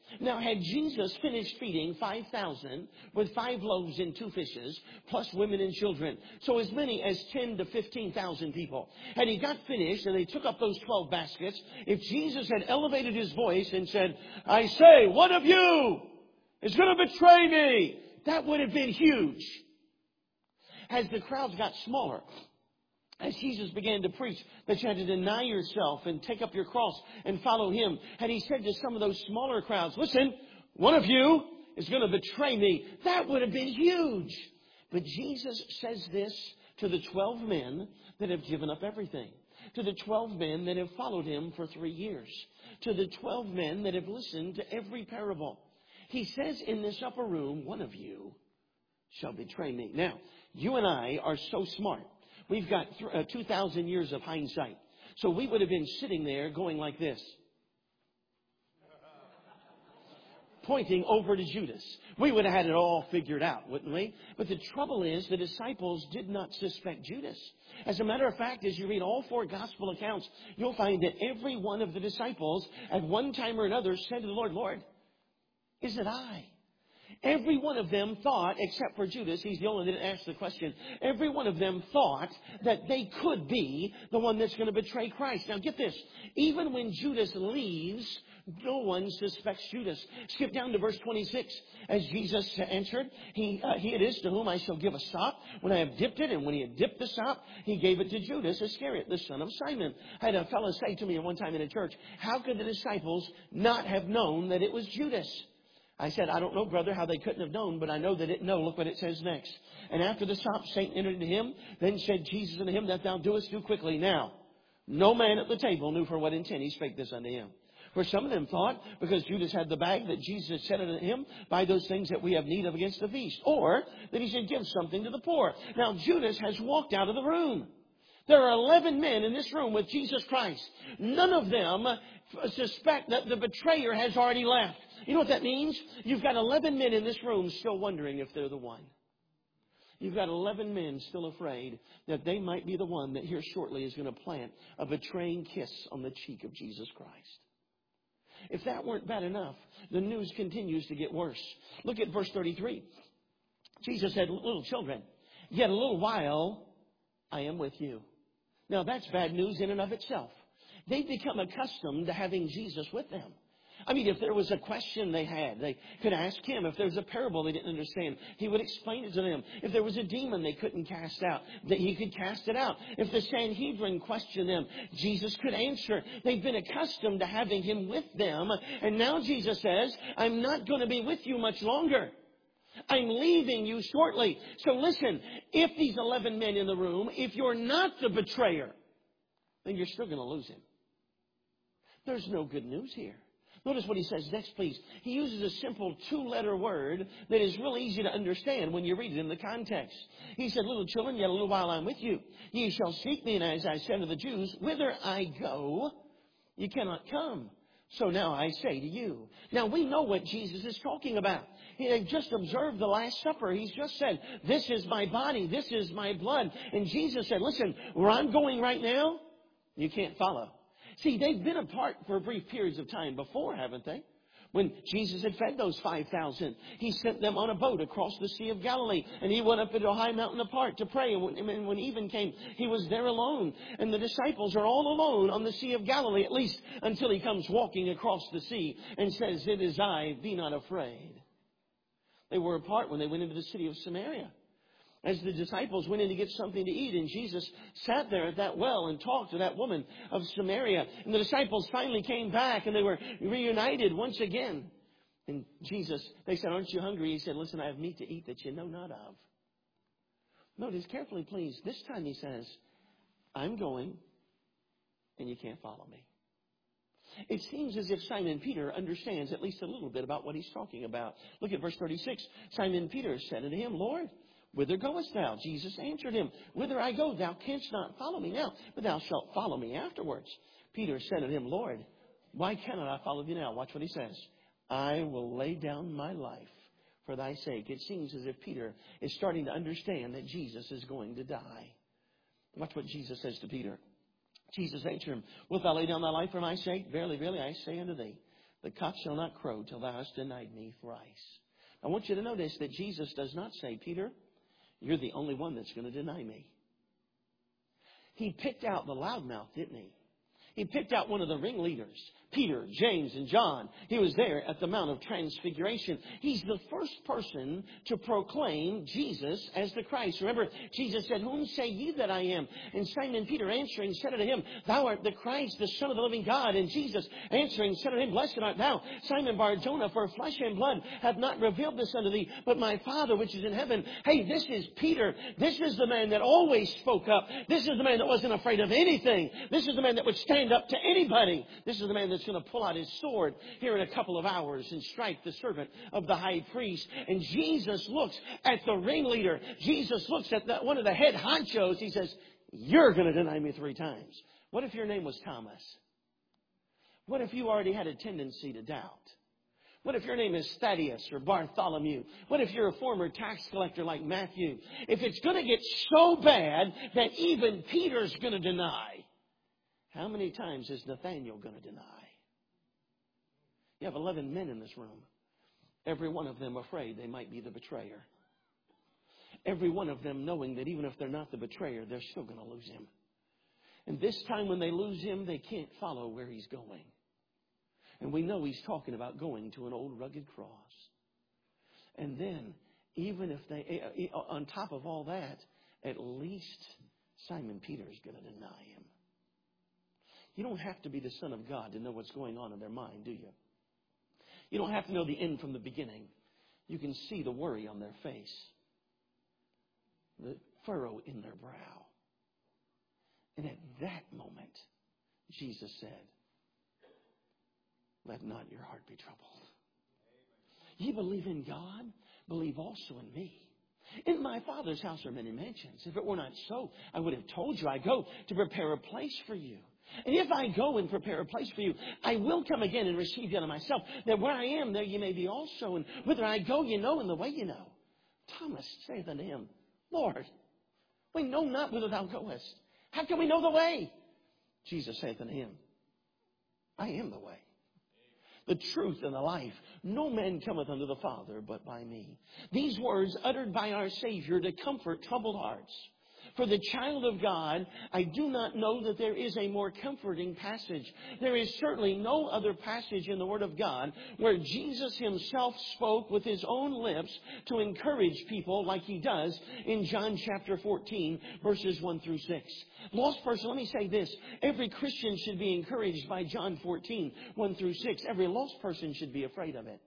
Now, had Jesus finished feeding five thousand with five loaves and two fishes, plus women and children, so as many as ten to fifteen thousand people, had he got finished and they took up those twelve baskets, if Jesus had elevated his voice and said, I say, one of you is going to betray me, that would have been huge. As the crowds got smaller, as Jesus began to preach that you had to deny yourself and take up your cross and follow Him, had He said to some of those smaller crowds, listen, one of you is going to betray me, that would have been huge. But Jesus says this to the twelve men that have given up everything, to the twelve men that have followed Him for three years, to the twelve men that have listened to every parable. He says in this upper room, one of you shall betray me. Now, you and I are so smart. We've got uh, two thousand years of hindsight. So we would have been sitting there going like this, pointing over to Judas. We would have had it all figured out, wouldn't we? But the trouble is the disciples did not suspect Judas. As a matter of fact, as you read all four gospel accounts, you'll find that every one of the disciples at one time or another said to the Lord, Lord, is it I? Every one of them thought, except for Judas, he's the only one that asked the question, every one of them thought that they could be the one that's going to betray Christ. Now get this, even when Judas leaves, no one suspects Judas. Skip down to verse twenty-six. As Jesus answered, he, uh, he it is to whom I shall give a sop when I have dipped it. And when he had dipped the sop, he gave it to Judas Iscariot, the son of Simon. I had a fellow say to me at one time in a church, how could the disciples not have known that it was Judas? I said, I don't know, brother, how they couldn't have known, but I know they didn't know. Look what it says next. And after the sop, Satan entered into him. Then said Jesus unto him, that thou doest, do quickly. Now, no man at the table knew for what intent he spake this unto him. For some of them thought, because Judas had the bag, that Jesus had said unto him, buy those things that we have need of against the feast. Or that he should give something to the poor. Now, Judas has walked out of the room. There are eleven men in this room with Jesus Christ. None of them suspect that the betrayer has already left. You know what that means? You've got eleven men in this room still wondering if they're the one. You've got eleven men still afraid that they might be the one that here shortly is going to plant a betraying kiss on the cheek of Jesus Christ. If that weren't bad enough, the news continues to get worse. Look at verse thirty-three. Jesus said, little children, yet a little while I am with you. Now that's bad news in and of itself. They've become accustomed to having Jesus with them. I mean, if there was a question they had, they could ask Him. If there was a parable they didn't understand, He would explain it to them. If there was a demon they couldn't cast out, that He could cast it out. If the Sanhedrin questioned them, Jesus could answer. They've been accustomed to having Him with them. And now Jesus says, I'm not going to be with you much longer. I'm leaving you shortly. So listen, if these eleven men in the room, if you're not the betrayer, then you're still going to lose Him. There's no good news here. Notice what He says next, please. He uses a simple two-letter word that is real easy to understand when you read it in the context. He said, little children, yet a little while I'm with you. Ye shall seek me, and as I said to the Jews, whither I go, you cannot come. So now I say to you. Now we know what Jesus is talking about. He had just observed the Last Supper. He's just said, this is my body, this is my blood. And Jesus said, listen, where I'm going right now, you can't follow. See, they've been apart for brief periods of time before, haven't they? When Jesus had fed those five thousand, He sent them on a boat across the Sea of Galilee. And He went up into a high mountain apart to pray. And when, when even came, He was there alone. And the disciples are all alone on the Sea of Galilee, at least until He comes walking across the sea and says, it is I, be not afraid. They were apart when they went into the city of Samaria. As the disciples went in to get something to eat, and Jesus sat there at that well and talked to that woman of Samaria. And the disciples finally came back, and they were reunited once again. And Jesus, they said, aren't you hungry? He said, listen, I have meat to eat that you know not of. Notice carefully, please. This time He says, I'm going, and you can't follow me. It seems as if Simon Peter understands at least a little bit about what He's talking about. Look at verse thirty-six. Simon Peter said unto Him, Lord, whither goest thou? Jesus answered him, whither I go, thou canst not follow me now, but thou shalt follow me afterwards. Peter said unto him, Lord, why cannot I follow thee now? Watch what he says. I will lay down my life for thy sake. It seems as if Peter is starting to understand that Jesus is going to die. Watch what Jesus says to Peter. Jesus answered him, wilt thou lay down thy life for my sake? Verily, verily, I say unto thee, The cock shall not crow till thou hast denied me thrice. I want you to notice that Jesus does not say, Peter, you're the only one that's going to deny me. He picked out the loudmouth, didn't he? He picked out one of the ringleaders, Peter, James, and John. He was there at the Mount of Transfiguration. He's the first person to proclaim Jesus as the Christ. Remember, Jesus said, whom say ye that I am? And Simon Peter answering said unto him, thou art the Christ, the Son of the living God. And Jesus answering said unto him, blessed art thou, Simon Bar-Jonah, for flesh and blood hath not revealed this unto thee, but my Father which is in heaven. Hey, this is Peter. This is the man that always spoke up. This is the man that wasn't afraid of anything. This is the man that would stand up to anybody. This is the man that's going to pull out his sword here in a couple of hours and strike the servant of the high priest. And Jesus looks at the ringleader. Jesus looks at the, one of the head honchos. He says, you're going to deny me three times. What if your name was Thomas? What if you already had a tendency to doubt? What if your name is Thaddeus or Bartholomew? What if you're a former tax collector like Matthew? If it's going to get so bad that even Peter's going to deny, how many times is Nathaniel going to deny? You have eleven men in this room. Every one of them afraid they might be the betrayer. Every one of them knowing that even if they're not the betrayer, they're still going to lose him. And this time when they lose him, they can't follow where he's going. And we know he's talking about going to an old rugged cross. And then, even if they, on top of all that, at least Simon Peter is going to deny him. You don't have to be the Son of God to know what's going on in their mind, do you? You don't have to know the end from the beginning. You can see the worry on their face, the furrow in their brow. And at that moment, Jesus said, let not your heart be troubled. You believe in God, believe also in me. In my Father's house are many mansions. If it were not so, I would have told you I go to prepare a place for you. And if I go and prepare a place for you, I will come again and receive you unto myself, that where I am, there you may be also. And whither I go, you know, and the way you know. Thomas saith unto him, Lord, we know not whither thou goest. How can we know the way? Jesus saith unto him, I am the way, the truth, and the life. No man cometh unto the Father but by me. These words uttered by our Savior to comfort troubled hearts. For the child of God, I do not know that there is a more comforting passage. There is certainly no other passage in the Word of God where Jesus himself spoke with his own lips to encourage people like he does in John chapter fourteen, verses one through six. Lost person, let me say this. Every Christian should be encouraged by John fourteen, one through six. Every lost person should be afraid of it.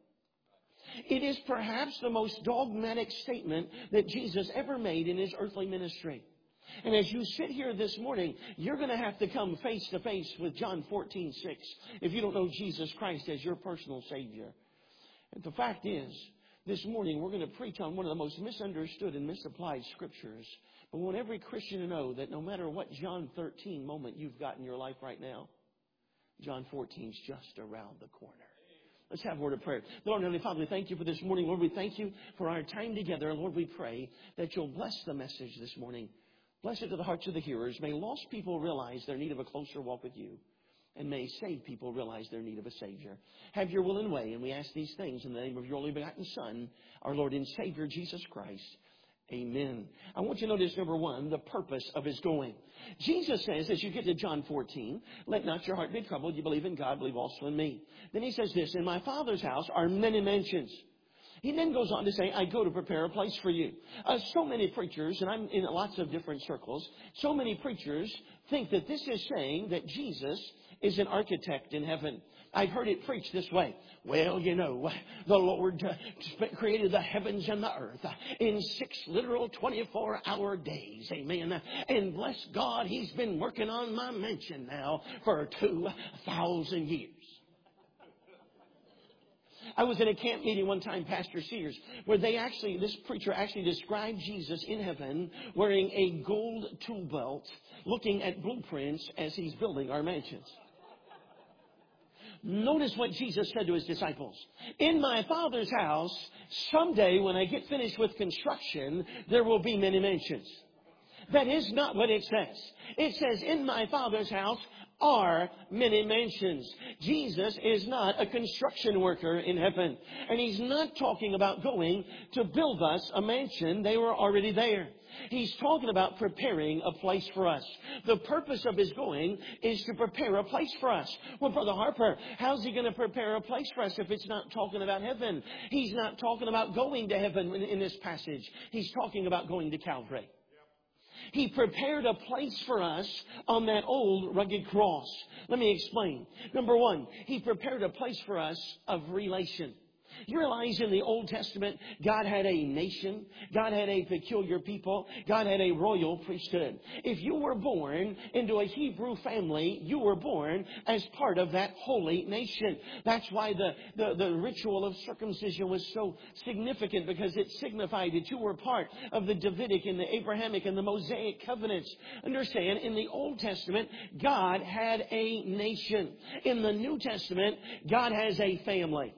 It is perhaps the most dogmatic statement that Jesus ever made in his earthly ministry. And as you sit here this morning, you're going to have to come face to face with John fourteen six if you don't know Jesus Christ as your personal Savior. And the fact is, this morning we're going to preach on one of the most misunderstood and misapplied scriptures. But we want every Christian to know that no matter what John thirteen moment you've got in your life right now, John fourteen is just around the corner. Let's have a word of prayer. Lord, Heavenly Father, we thank you for this morning. Lord, we thank you for our time together. Lord, we pray that you'll bless the message this morning. Bless it to the hearts of the hearers. May lost people realize their need of a closer walk with you. And may saved people realize their need of a Savior. Have your will and way. And we ask these things in the name of your only begotten Son, our Lord and Savior, Jesus Christ. Amen. I want you to notice, number one, the purpose of his going. Jesus says, as you get to John fourteen, let not your heart be troubled. You believe in God, believe also in me. Then he says this, in my Father's house are many mansions. He then goes on to say, I go to prepare a place for you. Uh, so many preachers, and I'm in lots of different circles, so many preachers think that this is saying that Jesus is an architect in heaven. I've heard it preached this way. Well, you know, the Lord uh, created the heavens and the earth in six literal twenty-four hour days. Amen. And bless God, he's been working on my mansion now for two thousand years. I was in a camp meeting one time, Pastor Sears, where they actually, this preacher actually described Jesus in heaven wearing a gold tool belt, looking at blueprints as he's building our mansions. Notice what Jesus said to his disciples. In my Father's house, someday when I get finished with construction, there will be many mansions. That is not what it says. It says, in my Father's house are many mansions. Jesus is not a construction worker in heaven. And He's not talking about going to build us a mansion. They were already there. He's talking about preparing a place for us. The purpose of His going is to prepare a place for us. Well, Brother Harper, how's He going to prepare a place for us if it's not talking about heaven? He's not talking about going to heaven in, in this passage. He's talking about going to Calvary. He prepared a place for us on that old rugged cross. Let me explain. Number one, He prepared a place for us of relation. You realize in the Old Testament, God had a nation. God had a peculiar people. God had a royal priesthood. If you were born into a Hebrew family, you were born as part of that holy nation. That's why the, the, the ritual of circumcision was so significant, because it signified that you were part of the Davidic and the Abrahamic and the Mosaic covenants. Understand, in the Old Testament, God had a nation. In the New Testament, God has a family.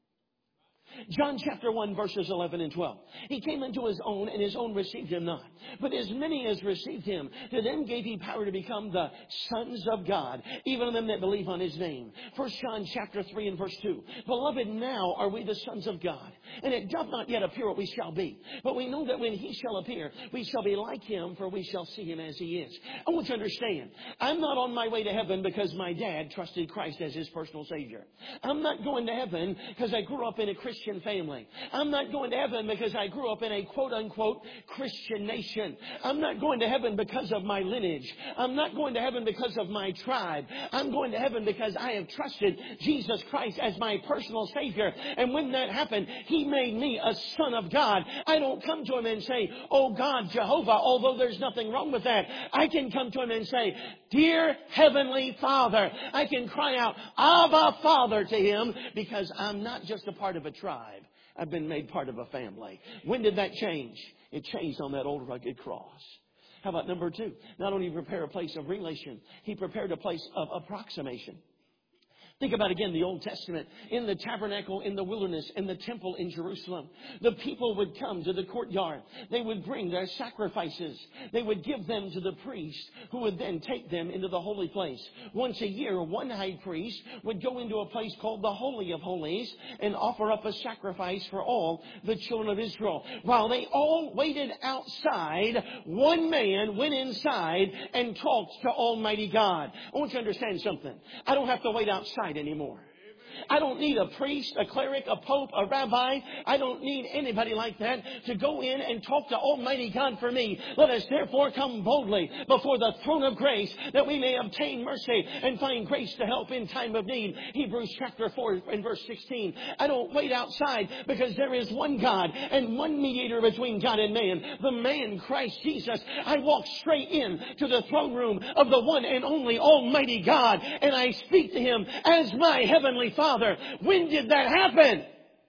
John chapter one, verses eleven and twelve. He came into His own, and His own received Him not. But as many as received Him, to them gave He power to become the sons of God, even them that believe on His name. First John chapter three and verse two. Beloved, now are we the sons of God, and it doth not yet appear what we shall be. But we know that when He shall appear, we shall be like Him, for we shall see Him as He is. I want you to understand, I'm not on my way to heaven because my dad trusted Christ as his personal Savior. I'm not going to heaven because I grew up in a Christian family. I'm not going to heaven because I grew up in a quote-unquote Christian nation. I'm not going to heaven because of my lineage. I'm not going to heaven because of my tribe. I'm going to heaven because I have trusted Jesus Christ as my personal Savior. And when that happened, He made me a son of God. I don't come to Him and say, oh God, Jehovah, although there's nothing wrong with that. I can come to Him and say, dear Heavenly Father. I can cry out, Abba, Father, to Him, because I'm not just a part of a tribe. I've been made part of a family. When did that change? It changed on that old rugged cross. How about number two? Not only prepare a place of relation, He prepared a place of approximation. Think about again the Old Testament. In the tabernacle, in the wilderness, in the temple in Jerusalem, the people would come to the courtyard. They would bring their sacrifices. They would give them to the priest, who would then take them into the holy place. Once a year, one high priest would go into a place called the Holy of Holies and offer up a sacrifice for all the children of Israel. While they all waited outside, one man went inside and talked to Almighty God. I want you to understand something. I don't have to wait outside anymore. I don't need a priest, a cleric, a pope, a rabbi. I don't need anybody like that to go in and talk to Almighty God for me. Let us therefore come boldly before the throne of grace, that we may obtain mercy and find grace to help in time of need. Hebrews chapter four and verse sixteen. I don't wait outside, because there is one God and one mediator between God and man, the man Christ Jesus. I walk straight in to the throne room of the one and only Almighty God, and I speak to Him as my heavenly Father. When did that happen?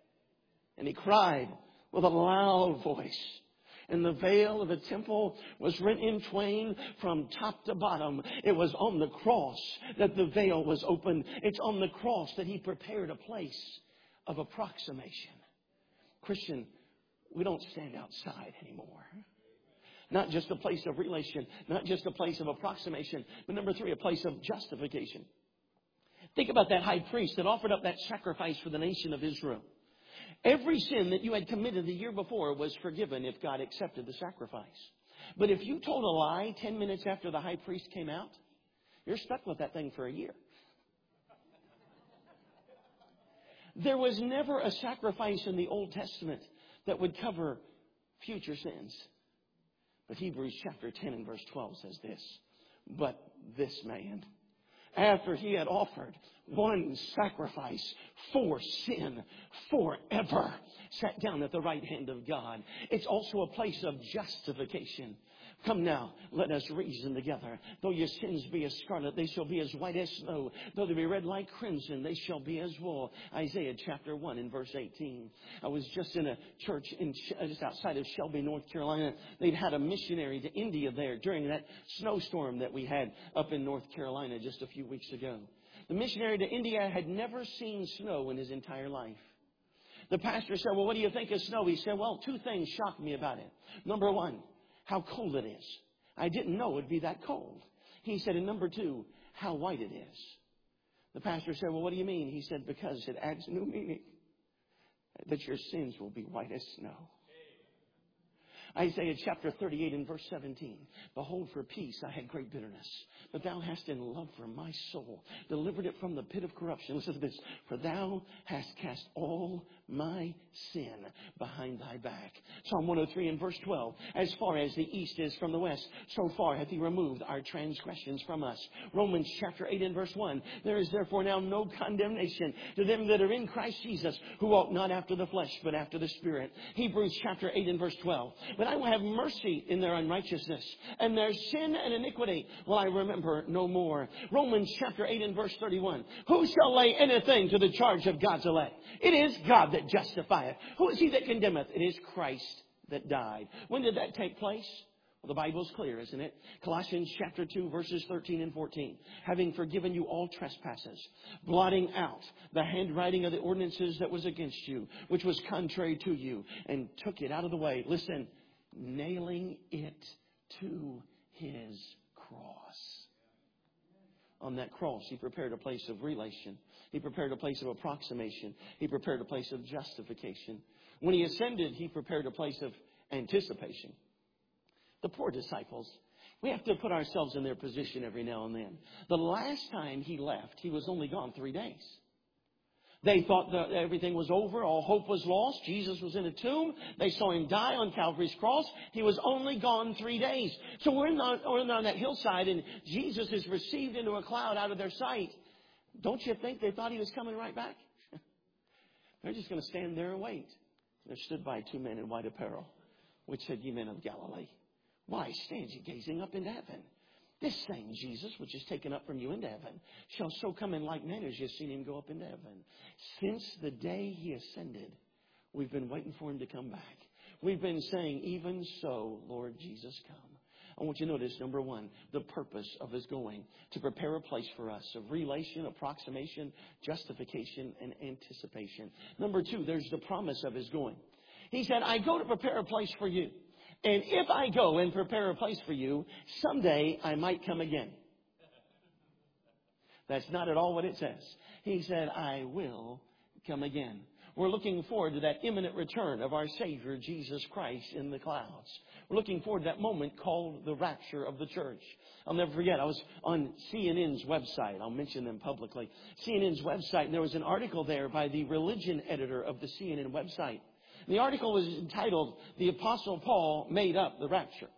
And He cried with a loud voice. And the veil of the temple was rent in twain from top to bottom. It was on the cross that the veil was opened. It's on the cross that He prepared a place of approximation. Christian, we don't stand outside anymore. Not just a place of relation, not just a place of approximation, but number three, a place of justification. Think about that high priest that offered up that sacrifice for the nation of Israel. Every sin that you had committed the year before was forgiven if God accepted the sacrifice. But if you told a lie ten minutes after the high priest came out, you're stuck with that thing for a year. There was never a sacrifice in the Old Testament that would cover future sins. But Hebrews chapter ten and verse twelve says this. But this man, after he had offered one sacrifice for sin forever, sat down at the right hand of God. It's also a place of justification. Come now, let us reason together. Though your sins be as scarlet, they shall be as white as snow. Though they be red like crimson, they shall be as wool. Isaiah chapter one and verse eighteen. I was just in a church in, just outside of Shelby, North Carolina. They'd had a missionary to India there during that snowstorm that we had up in North Carolina just a few weeks ago. The missionary to India had never seen snow in his entire life. The pastor said, well, what do you think of snow? He said, well, two things shocked me about it. Number one, how cold it is. I didn't know it'd be that cold. He said, and number two, how white it is. The pastor said, well, what do you mean? He said, because it adds new meaning. That your sins will be white as snow. Isaiah chapter thirty-eight and verse seventeen. Behold, for peace I had great bitterness, but thou hast in love for my soul delivered it from the pit of corruption. Listen to this. For thou hast cast all my sin behind thy back. Psalm one oh three and verse twelve. As far as the east is from the west, so far hath he removed our transgressions from us. Romans chapter eight and verse one. There is therefore now no condemnation to them that are in Christ Jesus, who walk not after the flesh, but after the Spirit. Hebrews chapter eight and verse twelve. But I will have mercy in their unrighteousness, and their sin and iniquity will I remember no more. Romans chapter eight and verse thirty-one. Who shall lay anything to the charge of God's elect? It is God that justifieth. Who is he that condemneth? It is Christ that died. When did that take place? Well, the Bible is clear, isn't it? Colossians chapter two, verses thirteen and fourteen. Having forgiven you all trespasses, blotting out the handwriting of the ordinances that was against you, which was contrary to you, and took it out of the way. Listen, nailing it to his cross. On that cross, he prepared a place of relation. He prepared a place of approximation. He prepared a place of justification. When he ascended, he prepared a place of anticipation. The poor disciples, we have to put ourselves in their position every now and then. The last time he left, he was only gone three days. They thought that everything was over. All hope was lost. Jesus was in a tomb. They saw him die on Calvary's cross. He was only gone three days. So we're, not, we're on that hillside, and Jesus is received into a cloud out of their sight. Don't you think they thought he was coming right back? They're just going to stand there and wait. There stood by two men in white apparel, which said, Ye men of Galilee, why stand ye gazing up into heaven? This same Jesus, which is taken up from you into heaven, shall so come in like manner as you have seen him go up into heaven. Since the day he ascended, we've been waiting for him to come back. We've been saying, even so, Lord Jesus, come. I want you to notice, number one, the purpose of his going, to prepare a place for us of relation, approximation, justification, and anticipation. Number two, there's the promise of his going. He said, I go to prepare a place for you. And if I go and prepare a place for you, someday I might come again. That's not at all what it says. He said, I will come again. We're looking forward to that imminent return of our Savior, Jesus Christ, in the clouds. We're looking forward to that moment called the rapture of the church. I'll never forget, I was on C N N's website. I'll mention them publicly. C N N's website, and there was an article there by the religion editor of the C N N website. The article was entitled, The Apostle Paul Made Up the Rapture.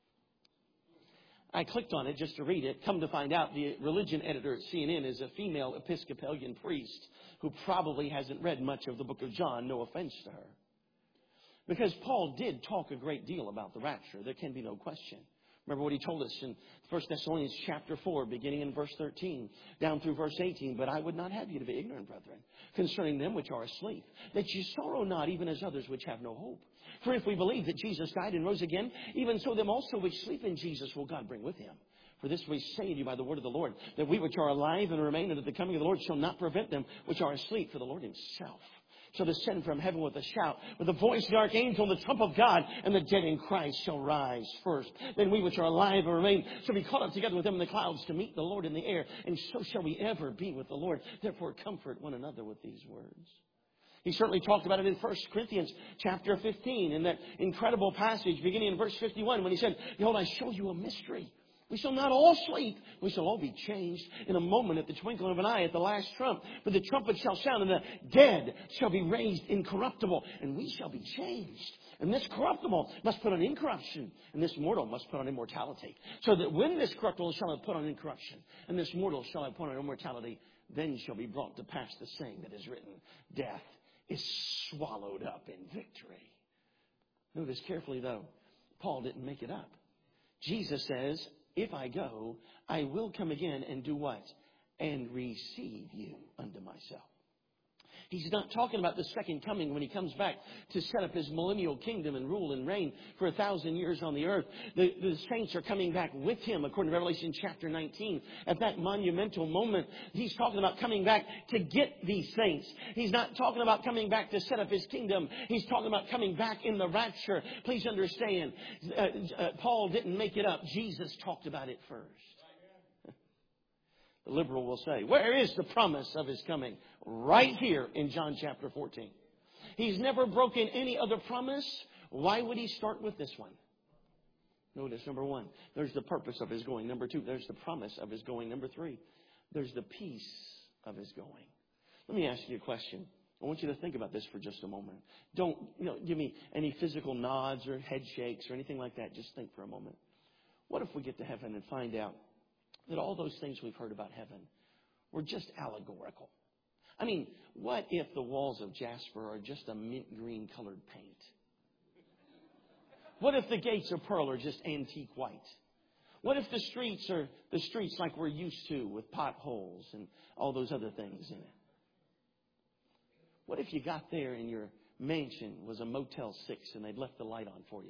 I clicked on it just to read it. Come to find out, the religion editor at C N N is a female Episcopalian priest who probably hasn't read much of the book of John, no offense to her. Because Paul did talk a great deal about the rapture. There can be no question. Remember what he told us in First Thessalonians chapter four, beginning in verse thirteen, down through verse eighteen. But I would not have you to be ignorant, brethren, concerning them which are asleep, that ye sorrow not, even as others which have no hope. For if we believe that Jesus died and rose again, even so them also which sleep in Jesus will God bring with him. For this we say to you by the word of the Lord, that we which are alive and remain unto the coming of the Lord shall not prevent them which are asleep, for the Lord himself shall descend from heaven with a shout, with the voice of the archangel and the trump of God, and the dead in Christ shall rise first. Then we which are alive and remain shall be caught up together with them in the clouds to meet the Lord in the air, and so shall we ever be with the Lord. Therefore comfort one another with these words. He certainly talked about it in First Corinthians chapter fifteen, in that incredible passage beginning in verse fifty-one, when he said, Behold, I show you a mystery. We shall not all sleep. We shall all be changed in a moment, at the twinkling of an eye, at the last trump. For the trumpet shall sound, and the dead shall be raised incorruptible, and we shall be changed. And this corruptible must put on incorruption, and this mortal must put on immortality. So that when this corruptible shall have put on incorruption, and this mortal shall have put on immortality, then shall be brought to pass the saying that is written, Death is swallowed up in victory. Notice carefully, though, Paul didn't make it up. Jesus says, if I go, I will come again and do what? And receive you unto myself. He's not talking about the second coming when He comes back to set up His millennial kingdom and rule and reign for a thousand years on the earth. The, the saints are coming back with Him, according to Revelation chapter nineteen. At that monumental moment, He's talking about coming back to get these saints. He's not talking about coming back to set up His kingdom. He's talking about coming back in the rapture. Please understand, uh, uh, Paul didn't make it up. Jesus talked about it first. The liberal will say, where is the promise of His coming? Right here in John chapter fourteen. He's never broken any other promise. Why would He start with this one? Notice, number one, there's the purpose of His going. Number two, there's the promise of His going. Number three, there's the peace of His going. Let me ask you a question. I want you to think about this for just a moment. Don't, you know, give me any physical nods or head shakes or anything like that. Just think for a moment. What if we get to heaven and find out that all those things we've heard about heaven were just allegorical? I mean, what if the walls of jasper are just a mint green colored paint? What if the gates of pearl are just antique white? What if the streets are the streets like we're used to with potholes and all those other things in it? What if you got there and your mansion was a Motel six and they'd left the light on for you?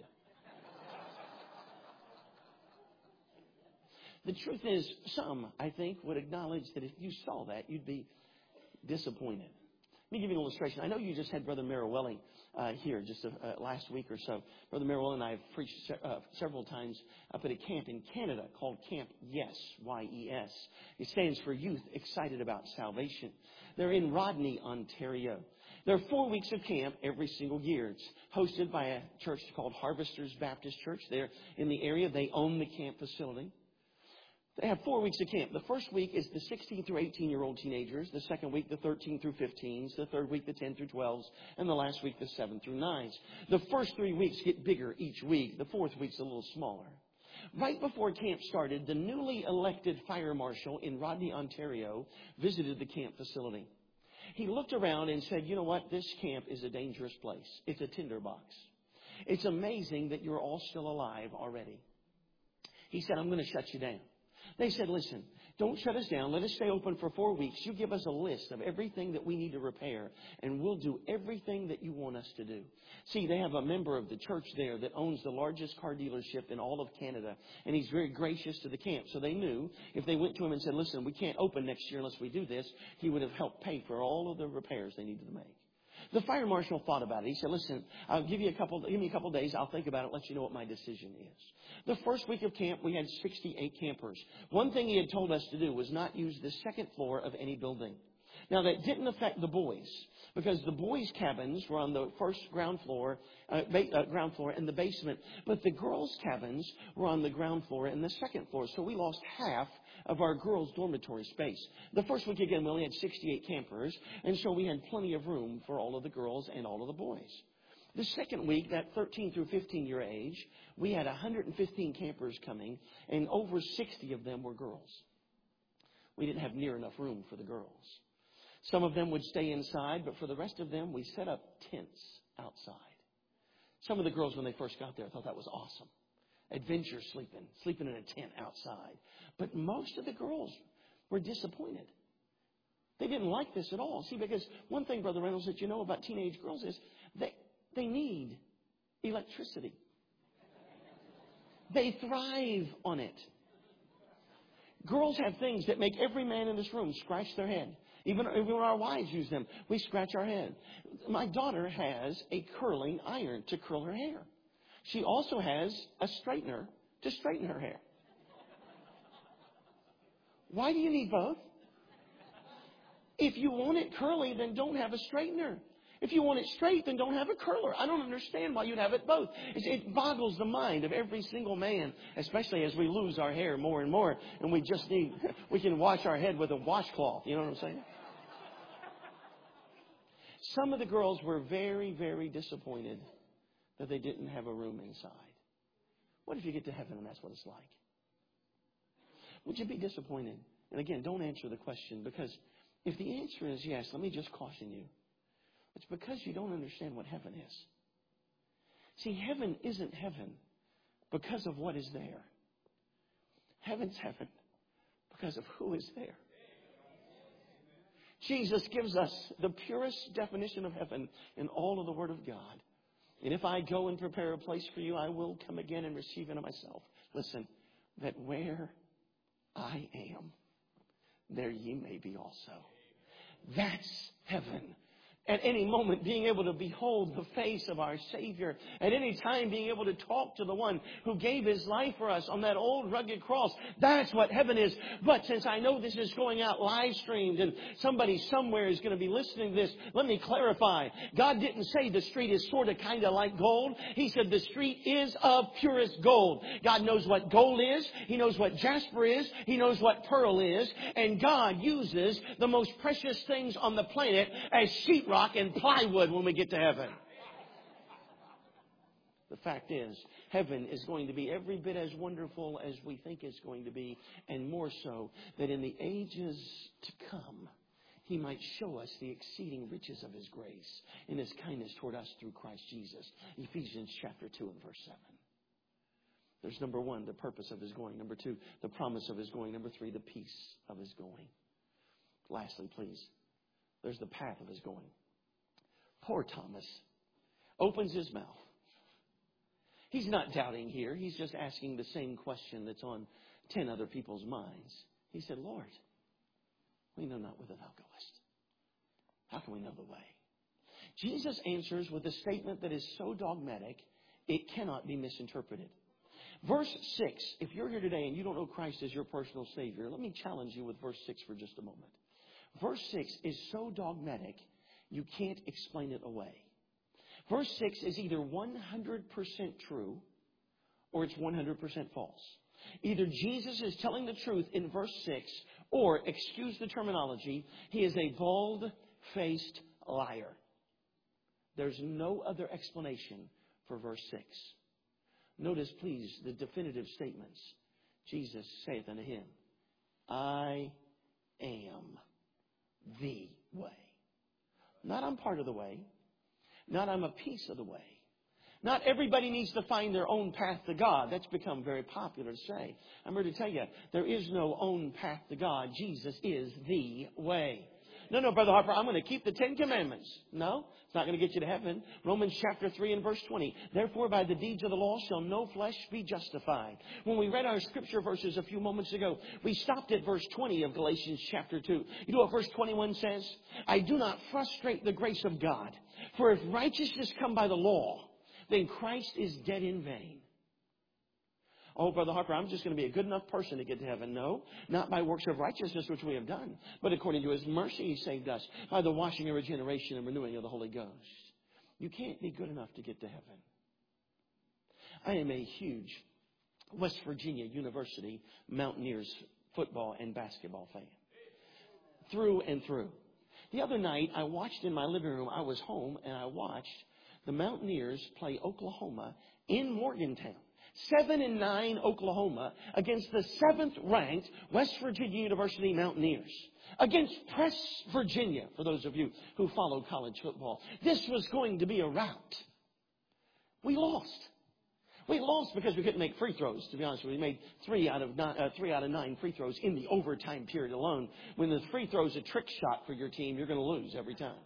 The truth is, some, I think, would acknowledge that if you saw that, you'd be disappointed. Let me give you an illustration. I know you just had Brother Merriwelling uh, here just uh, last week or so. Brother Merriwelling and I have preached uh, several times up at a camp in Canada called Camp Yes, Y E S. It stands for Youth Excited About Salvation. They're in Rodney, Ontario. There are four weeks of camp every single year. It's hosted by a church called Harvesters Baptist Church. They're in the area. They own the camp facility. They have four weeks of camp. The first week is the sixteen through eighteen-year-old teenagers. The second week, the thirteen through fifteens. The third week, the ten through twelves. And the last week, the seven through nines. The first three weeks get bigger each week. The fourth week's a little smaller. Right before camp started, the newly elected fire marshal in Rodney, Ontario, visited the camp facility. He looked around and said, you know what? This camp is a dangerous place. It's a tinderbox. It's amazing that you're all still alive already. He said, I'm going to shut you down. They said, listen, don't shut us down. Let us stay open for four weeks. You give us a list of everything that we need to repair, and we'll do everything that you want us to do. See, they have a member of the church there that owns the largest car dealership in all of Canada, and he's very gracious to the camp. So they knew if they went to him and said, listen, we can't open next year unless we do this, he would have helped pay for all of the repairs they needed to make. The fire marshal thought about it. He said, listen, I'll give you a couple, give me a couple days. I'll think about it, let you know what my decision is. The first week of camp, we had sixty-eight campers. One thing he had told us to do was not use the second floor of any building. Now, that didn't affect the boys, because the boys' cabins were on the first ground floor, uh, ba- uh, ground floor and the basement. But the girls' cabins were on the ground floor and the second floor. So we lost half of our girls' dormitory space. The first week, again, we only had sixty-eight campers, and so we had plenty of room for all of the girls and all of the boys. The second week, that thirteen through fifteen year age, we had one hundred fifteen campers coming, and over sixty of them were girls. We didn't have near enough room for the girls. Some of them would stay inside, but for the rest of them, we set up tents outside. Some of the girls, when they first got there, thought that was awesome. Adventure sleeping, sleeping in a tent outside. But most of the girls were disappointed. They didn't like this at all. See, because one thing, Brother Reynolds, that you know about teenage girls is they, they need electricity. They thrive on it. Girls have things that make every man in this room scratch their head. Even, even when our wives use them, we scratch our head. My daughter has a curling iron to curl her hair. She also has a straightener to straighten her hair. Why do you need both? If you want it curly, then don't have a straightener. If you want it straight, then don't have a curler. I don't understand why you'd have it both. It boggles the mind of every single man, especially as we lose our hair more and more, and we just need, we can wash our head with a washcloth. You know what I'm saying? Some of the girls were very, very disappointed that they didn't have a room inside. What if you get to heaven and that's what it's like? Would you be disappointed? And again, don't answer the question, because if the answer is yes, let me just caution you. It's because you don't understand what heaven is. See, heaven isn't heaven because of what is there. Heaven's heaven because of who is there. Jesus gives us the purest definition of heaven in all of the Word of God. And if I go and prepare a place for you, I will come again and receive unto myself. Listen, that where I am, there ye may be also. That's heaven. At any moment, being able to behold the face of our Savior. At any time, being able to talk to the one who gave His life for us on that old rugged cross. That's what heaven is. But since I know this is going out live streamed and somebody somewhere is going to be listening to this, let me clarify. God didn't say the street is sort of kind of like gold. He said the street is of purest gold. God knows what gold is. He knows what jasper is. He knows what pearl is. And God uses the most precious things on the planet as sheetrock and plywood when we get to heaven. The fact is, heaven is going to be every bit as wonderful as we think it's going to be, and more so that in the ages to come, He might show us the exceeding riches of His grace and His kindness toward us through Christ Jesus. Ephesians chapter two and verse seven. There's number one, the purpose of His going. Number two, the promise of His going. Number three, the peace of His going. Lastly, please, there's the path of His going. Poor Thomas opens his mouth. He's not doubting here. He's just asking the same question that's on ten other people's minds. He said, Lord, we know not whither thou goest. How can we know the way? Jesus answers with a statement that is so dogmatic, it cannot be misinterpreted. Verse six, if you're here today and you don't know Christ as your personal Savior, let me challenge you with verse six for just a moment. Verse six is so dogmatic, you can't explain it away. Verse six is either one hundred percent true or it's one hundred percent false. Either Jesus is telling the truth in verse six or, excuse the terminology, He is a bald-faced liar. There's no other explanation for verse six. Notice, please, the definitive statements. Jesus saith unto him, I am the way. Not I'm part of the way. Not I'm a piece of the way. Not everybody needs to find their own path to God. That's become very popular to say. I'm here to tell you, there is no own path to God. Jesus is the way. No, no, Brother Harper, I'm going to keep the Ten Commandments. No, it's not going to get you to heaven. Romans chapter three and verse twenty. Therefore, by the deeds of the law shall no flesh be justified. When we read our scripture verses a few moments ago, we stopped at verse twenty of Galatians chapter two. You know what verse twenty-one says? I do not frustrate the grace of God. For if righteousness come by the law, then Christ is dead in vain. Oh, Brother Harper, I'm just going to be a good enough person to get to heaven. No, not by works of righteousness which we have done, but according to His mercy He saved us by the washing and regeneration and renewing of the Holy Ghost. You can't be good enough to get to heaven. I am a huge West Virginia University Mountaineers football and basketball fan. Through and through. The other night, I watched in my living room. I was home, and I watched the Mountaineers play Oklahoma in Morgantown. Seven and nine Oklahoma against the seventh ranked West Virginia University Mountaineers. Against Press Virginia, for those of you who follow college football. This was going to be a rout. We lost. We lost because we couldn't make free throws, to be honest with you. We made three out of nine, uh, three out of nine free throws in the overtime period alone. When the free throw is a trick shot for your team, you're going to lose every time.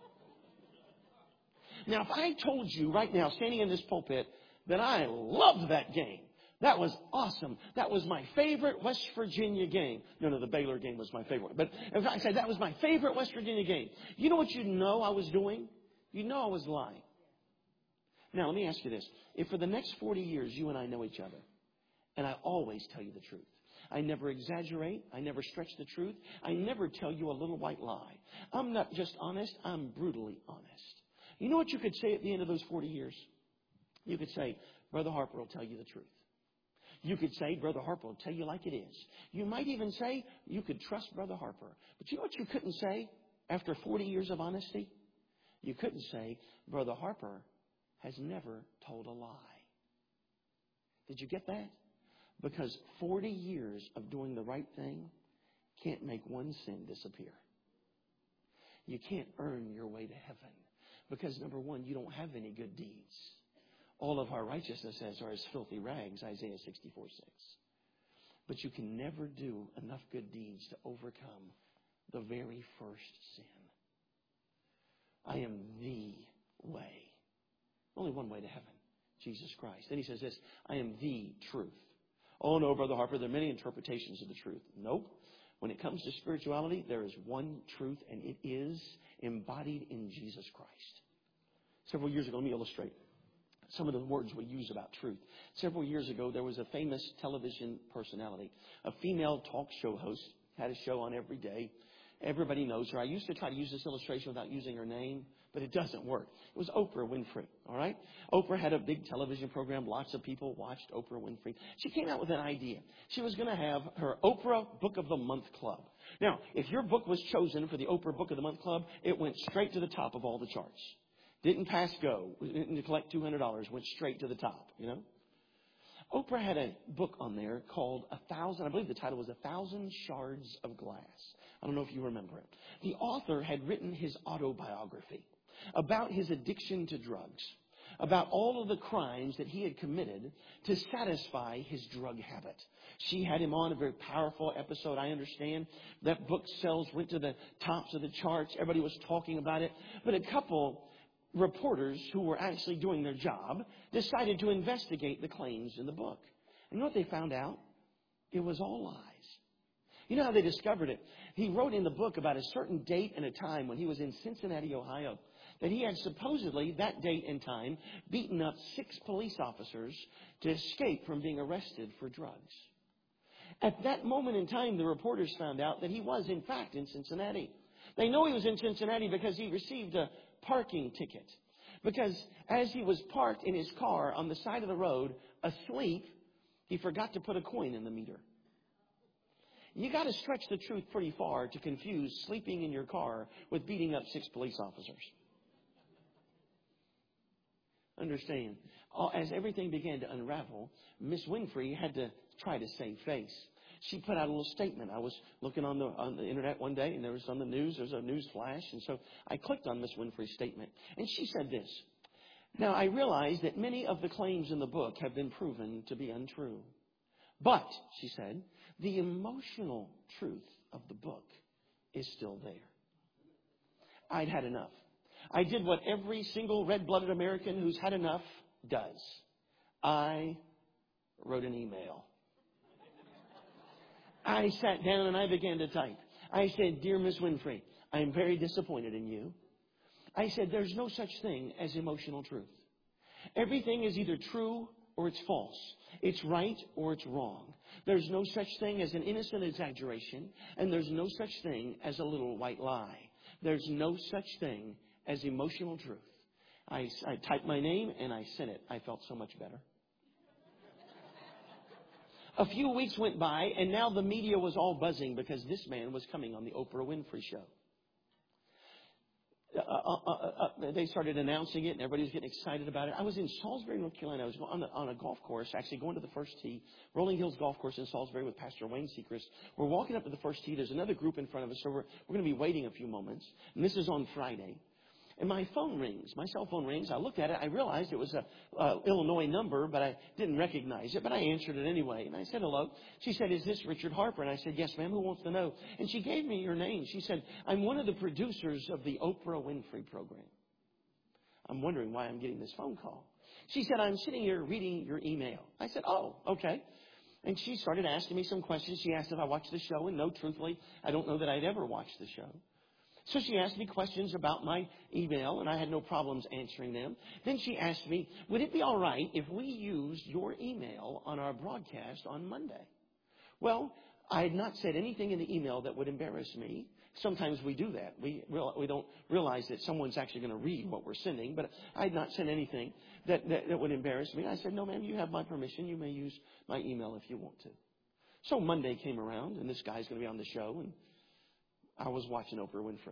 Now, if I told you right now, standing in this pulpit, that I loved that game. That was awesome. That was my favorite West Virginia game. No, no, the Baylor game was my favorite. But if I said that was my favorite West Virginia game, you know what you know I was doing? You know I was lying. Now, let me ask you this. If for the next forty years you and I know each other, and I always tell you the truth, I never exaggerate, I never stretch the truth, I never tell you a little white lie. I'm not just honest, I'm brutally honest. You know what you could say at the end of those forty years? You could say, Brother Harper will tell you the truth. You could say, Brother Harper will tell you like it is. You might even say, you could trust Brother Harper. But you know what you couldn't say after forty years of honesty? You couldn't say, Brother Harper has never told a lie. Did you get that? Because forty years of doing the right thing can't make one sin disappear. You can't earn your way to heaven. Because, number one, you don't have any good deeds. All of our righteousnesses are as filthy rags, Isaiah sixty-four six. But you can never do enough good deeds to overcome the very first sin. I am the way. Only one way to heaven, Jesus Christ. Then he says this, I am the truth. Oh no, Brother Harper, there are many interpretations of the truth. Nope. When it comes to spirituality, there is one truth, and it is embodied in Jesus Christ. Several years ago, let me illustrate some of the words we use about truth. Several years ago, there was a famous television personality, a female talk show host, had a show on every day. Everybody knows her. I used to try to use this illustration without using her name, but it doesn't work. It was Oprah Winfrey, all right? Oprah had a big television program. Lots of people watched Oprah Winfrey. She came out with an idea. She was going to have her Oprah Book of the Month Club. Now, if your book was chosen for the Oprah Book of the Month Club, it went straight to the top of all the charts. Didn't pass go. Didn't collect two hundred dollars. Went straight to the top, you know? Oprah had a book on there called A Thousand, I believe the title was A Thousand Shards of Glass. I don't know if you remember it. The author had written his autobiography about his addiction to drugs, about all of the crimes that he had committed to satisfy his drug habit. She had him on, a very powerful episode, I understand. That book sales went to the tops of the charts. Everybody was talking about it. But a couple reporters who were actually doing their job decided to investigate the claims in the book. And you know what they found out? It was all lies. You know how they discovered it? He wrote in the book about a certain date and a time when he was in Cincinnati, Ohio, that he had supposedly, that date and time, beaten up six police officers to escape from being arrested for drugs. At that moment in time, the reporters found out that he was, in fact, in Cincinnati. They know he was in Cincinnati because he received a parking ticket. Because as he was parked in his car on the side of the road, asleep, he forgot to put a coin in the meter. You got to stretch the truth pretty far to confuse sleeping in your car with beating up six police officers. Understand, as everything began to unravel, Miss Winfrey had to try to save face. She put out a little statement. I was looking on the on the internet one day, and there was on the news, there was a news flash, and so I clicked on Miss Winfrey's statement, and she said this. Now, I realize that many of the claims in the book have been proven to be untrue. But, she said, the emotional truth of the book is still there. I'd had enough. I did what every single red-blooded American who's had enough does. I wrote an email. I sat down and I began to type. I said, Dear Miss Winfrey, I am very disappointed in you. I said, there's no such thing as emotional truth. Everything is either true or it's false. It's right or it's wrong. There's no such thing as an innocent exaggeration, and there's no such thing as a little white lie. There's no such thing as emotional truth. I, I typed my name and I sent it. I felt so much better. A few weeks went by, and now the media was all buzzing because this man was coming on the Oprah Winfrey Show. Uh, uh, uh, uh, they started announcing it, and everybody was getting excited about it. I was in Salisbury, North Carolina. I was on, the, on a golf course, actually going to the first tee, Rolling Hills Golf Course in Salisbury with Pastor Wayne Seacrest. We're walking up to the first tee. There's another group in front of us, so we're, we're going to be waiting a few moments. And this is on Friday. And my phone rings. My cell phone rings. I looked at it. I realized it was a uh, Illinois number, but I didn't recognize it. But I answered it anyway. And I said, hello. She said, is this Richard Harper? And I said, yes, ma'am. Who wants to know? And she gave me her name. She said, I'm one of the producers of the Oprah Winfrey program. I'm wondering why I'm getting this phone call. She said, I'm sitting here reading your email. I said, oh, okay. And she started asking me some questions. She asked if I watched the show. And no, truthfully, I don't know that I'd ever watched the show. So she asked me questions about my email, and I had no problems answering them. Then she asked me, would it be all right if we used your email on our broadcast on Monday? Well, I had not said anything in the email that would embarrass me. Sometimes we do that. We we don't realize that someone's actually going to read what we're sending, but I had not said anything that, that, that would embarrass me. I said, no, ma'am, you have my permission. You may use my email if you want to. So Monday came around, and this guy's going to be on the show, and I was watching Oprah Winfrey.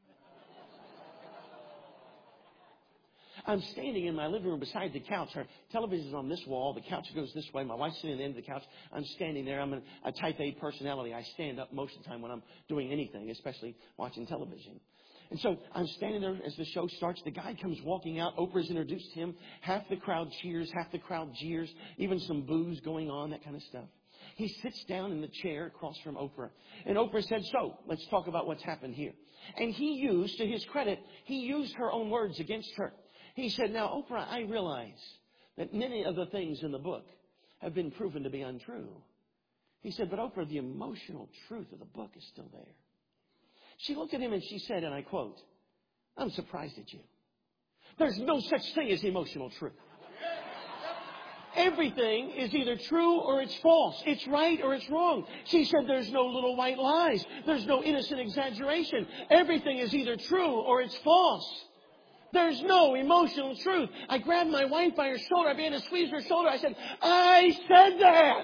I'm standing in my living room beside the couch. Her television's on this wall. The couch goes this way. My wife's sitting at the end of the couch. I'm standing there. I'm a, a type A personality. I stand up most of the time when I'm doing anything, especially watching television. And so I'm standing there as the show starts. The guy comes walking out. Oprah's introduced him. Half the crowd cheers. Half the crowd jeers. Even some boos going on, that kind of stuff. He sits down in the chair across from Oprah. And Oprah said, so, let's talk about what's happened here. And he used, to his credit, he used her own words against her. He said, now, Oprah, I realize that many of the things in the book have been proven to be untrue. He said, but Oprah, the emotional truth of the book is still there. She looked at him and she said, and I quote, I'm surprised at you. There's no such thing as emotional truth. Everything is either true or it's false. It's right or it's wrong. She said there's no little white lies. There's no innocent exaggeration. Everything is either true or it's false. There's no emotional truth. I grabbed my wife by her shoulder. I began to squeeze her shoulder. I said, I said that.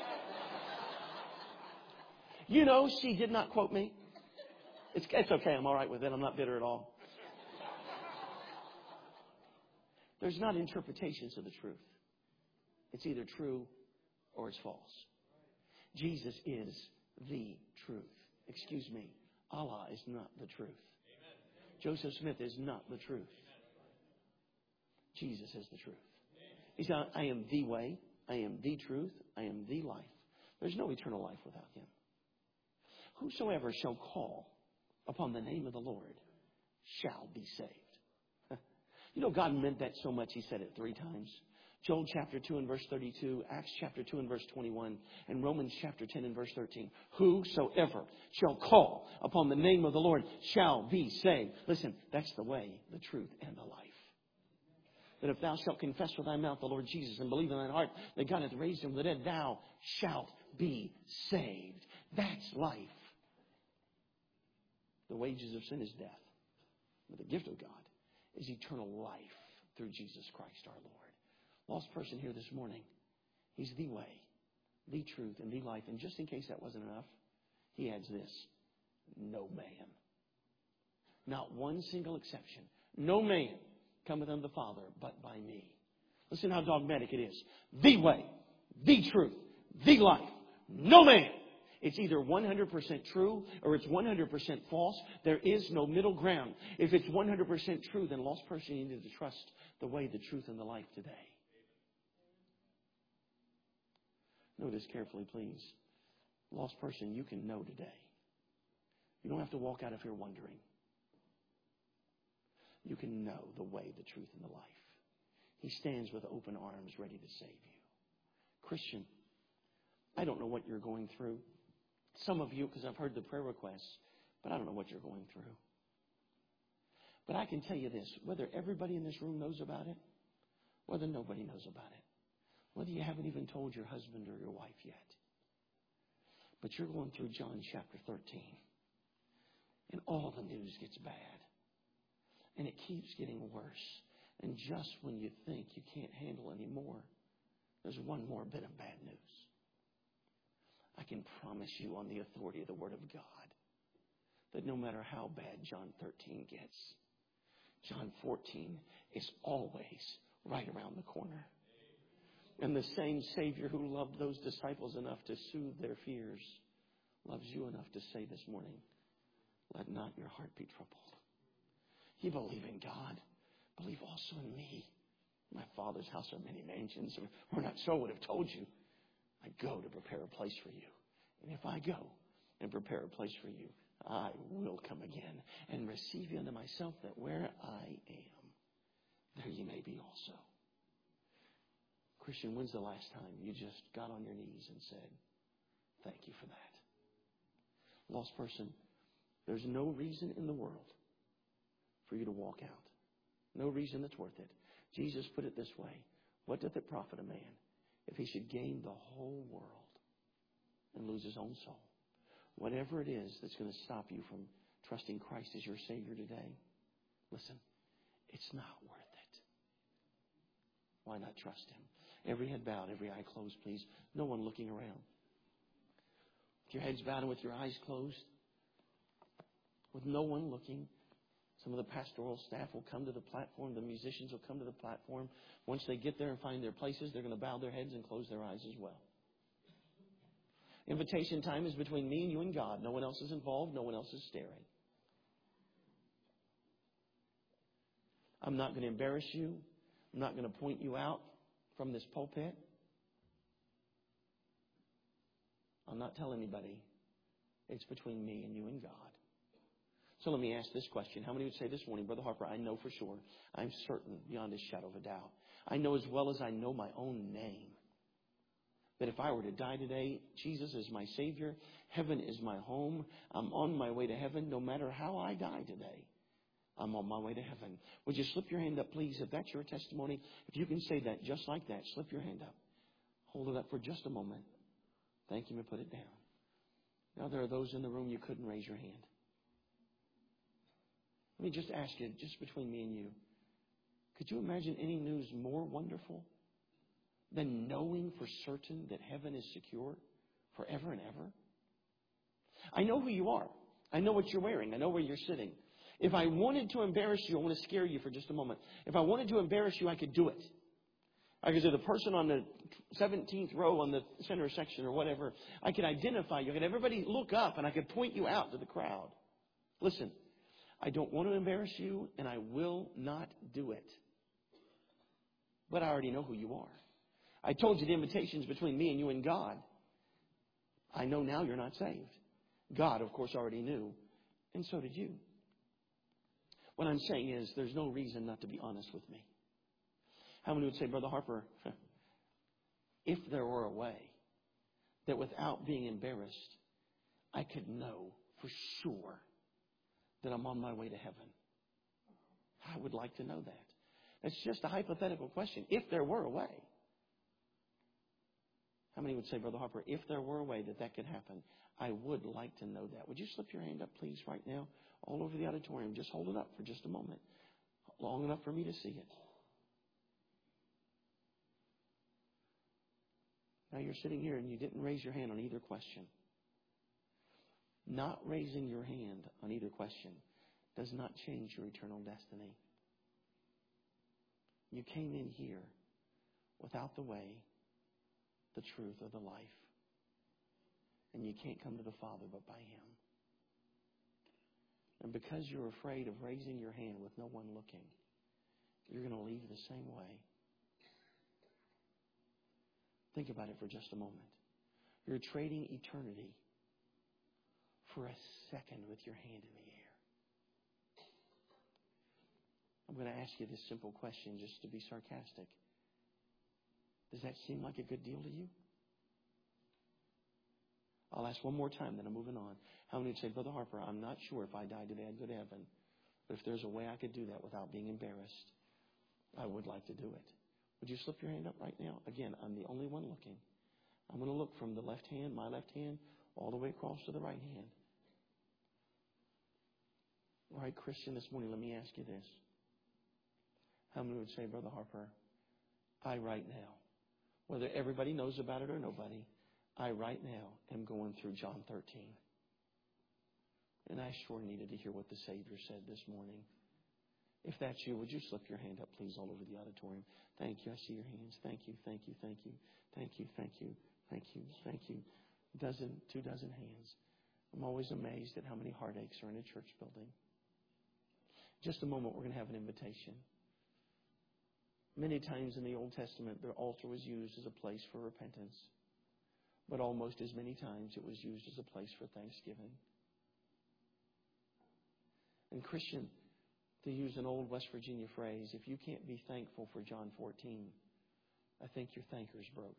You know, she did not quote me. It's, it's okay. I'm all right with it. I'm not bitter at all. There's not interpretations of the truth. It's either true or it's false. Jesus is the truth. Excuse me. Allah is not the truth. Joseph Smith is not the truth. Jesus is the truth. He said, I am the way. I am the truth. I am the life. There's no eternal life without Him. Whosoever shall call upon the name of the Lord shall be saved. You know, God meant that so much, He said it three times. Joel chapter two and verse thirty-two, Acts chapter two and verse twenty-one, and Romans chapter ten and verse thirteen. Whosoever shall call upon the name of the Lord shall be saved. Listen, that's the way, the truth, and the life. That if thou shalt confess with thy mouth the Lord Jesus and believe in thine heart that God hath raised him from the dead, thou shalt be saved. That's life. The wages of sin is death. But the gift of God is eternal life through Jesus Christ our Lord. Lost person here this morning. He's the way, the truth, and the life. And just in case that wasn't enough, he adds this. No man. Not one single exception. No man cometh unto the Father but by me. Listen how dogmatic it is. The way, the truth, the life. No man. It's either one hundred percent true or it's one hundred percent false. There is no middle ground. If it's one hundred percent true, then lost person, you need to trust the way, the truth, and the life today. Notice carefully, please. Lost person, you can know today. You don't have to walk out of here wondering. You can know the way, the truth, and the life. He stands with open arms ready to save you. Christian, I don't know what you're going through. Some of you, because I've heard the prayer requests, but I don't know what you're going through. But I can tell you this, whether everybody in this room knows about it, whether nobody knows about it, whether you haven't even told your husband or your wife yet, but you're going through John chapter thirteen, and all the news gets bad, and it keeps getting worse, and just when you think you can't handle anymore, there's one more bit of bad news. I can promise you on the authority of the Word of God that no matter how bad John thirteen gets, John fourteen is always right around the corner. And the same Savior who loved those disciples enough to soothe their fears loves you enough to say this morning, let not your heart be troubled. You believe in God. Believe also in me. My Father's house are many mansions. Or not so, I would have told you. I go to prepare a place for you. And if I go and prepare a place for you, I will come again and receive you unto myself, that where I am, there you may be also. Christian, when's the last time you just got on your knees and said, thank you for that? Lost person, there's no reason in the world for you to walk out. No reason that's worth it. Jesus put it this way. What doth it profit a man if he should gain the whole world and lose his own soul? Whatever it is that's going to stop you from trusting Christ as your Savior today, listen, it's not worth it. Why not trust Him? Every head bowed, every eye closed, please. No one looking around. With your heads bowed and with your eyes closed, with no one looking, some of the pastoral staff will come to the platform. The musicians will come to the platform. Once they get there and find their places, they're going to bow their heads and close their eyes as well. Invitation time is between me and you and God. No one else is involved. No one else is staring. I'm not going to embarrass you. I'm not going to point you out from this pulpit. I'm not telling anybody. It's between me and you and God. So let me ask this question. How many would say this morning, Brother Harper, I know for sure, I'm certain beyond a shadow of a doubt, I know as well as I know my own name, that if I were to die today, Jesus is my Savior, heaven is my home, I'm on my way to heaven no matter how I die today. I'm on my way to heaven. Would you slip your hand up, please, if that's your testimony? If you can say that just like that, slip your hand up. Hold it up for just a moment. Thank you, and put it down. Now, there are those in the room you couldn't raise your hand. Let me just ask you, just between me and you, could you imagine any news more wonderful than knowing for certain that heaven is secure forever and ever? I know who you are. I know what you're wearing. I know where you're sitting. If I wanted to embarrass you, I want to scare you for just a moment. If I wanted to embarrass you, I could do it. I could say the person on the seventeenth row on the center section or whatever. I could identify you. I could everybody look up and I could point you out to the crowd. Listen, I don't want to embarrass you and I will not do it. But I already know who you are. I told you the invitation's between me and you and God. I know now you're not saved. God, of course, already knew. And so did you. What I'm saying is there's no reason not to be honest with me. How many would say, Brother Harper, if there were a way that without being embarrassed, I could know for sure that I'm on my way to heaven? I would like to know that. It's just a hypothetical question. If there were a way. How many would say, Brother Harper, if there were a way that that could happen, I would like to know that. Would you slip your hand up, please, right now, all over the auditorium? Just hold it up for just a moment, long enough for me to see it. Now you're sitting here and you didn't raise your hand on either question. Not raising your hand on either question does not change your eternal destiny. You came in here without the way, the truth, or the life. And you can't come to the Father but by Him. And because you're afraid of raising your hand with no one looking, you're going to leave the same way. Think about it for just a moment. You're trading eternity for a second with your hand in the air. I'm going to ask you this simple question just to be sarcastic. Does that seem like a good deal to you? I'll ask one more time, then I'm moving on. How many would say, Brother Harper, I'm not sure if I died today I'd go to heaven, but if there's a way I could do that without being embarrassed, I would like to do it. Would you slip your hand up right now? Again, I'm the only one looking. I'm going to look from the left hand, my left hand, all the way across to the right hand. All right, Christian, this morning, let me ask you this. How many would say, Brother Harper, I right now, whether everybody knows about it or nobody, I right now am going through John thirteen. And I sure needed to hear what the Savior said this morning. If that's you, would you slip your hand up, please, all over the auditorium? Thank you. I see your hands. Thank you, thank you, thank you, thank you, thank you, thank you, thank you. Dozen, two dozen hands. I'm always amazed at how many heartaches are in a church building. Just a moment, we're going to have an invitation. Many times in the Old Testament, the altar was used as a place for repentance. But almost as many times it was used as a place for thanksgiving. And Christian, to use an old West Virginia phrase, if you can't be thankful for John fourteen, I think your thanker's broke.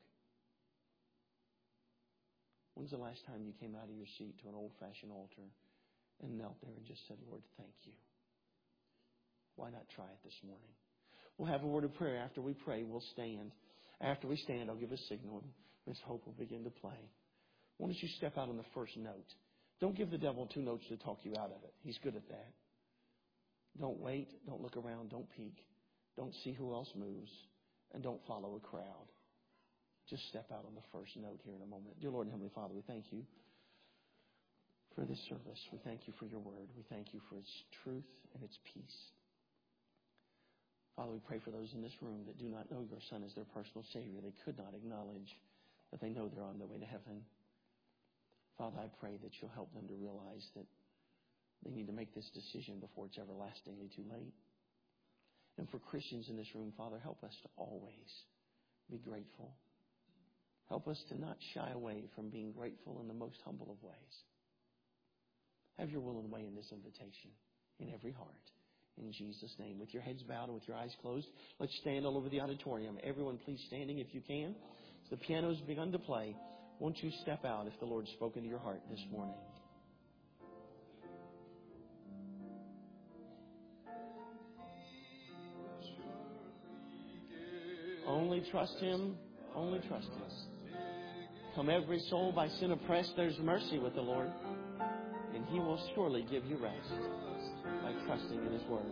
When's the last time you came out of your seat to an old-fashioned altar and knelt there and just said, Lord, thank you? Why not try it this morning? We'll have a word of prayer. After we pray, we'll stand. After we stand, I'll give a signal. Miss Hope will begin to play. Why don't you step out on the first note? Don't give the devil two notes to talk you out of it. He's good at that. Don't wait. Don't look around. Don't peek. Don't see who else moves. And don't follow a crowd. Just step out on the first note here in a moment. Dear Lord and Heavenly Father, we thank you for this service. We thank you for your word. We thank you for its truth and its peace. Father, we pray for those in this room that do not know your Son as their personal Savior. They could not acknowledge that they know they're on their way to heaven. Father, I pray that you'll help them to realize that they need to make this decision before it's everlastingly too late. And for Christians in this room, Father, help us to always be grateful. Help us to not shy away from being grateful in the most humble of ways. Have your will and way in this invitation in every heart. In Jesus' name. With your heads bowed and with your eyes closed, let's stand all over the auditorium. Everyone, please standing if you can. As the piano has begun to play, won't you step out if the Lord's spoken to your heart this morning? Only trust Him. Only trust Him. Come every soul by sin oppressed, there's mercy with the Lord. And He will surely give you rest by trusting in His Word.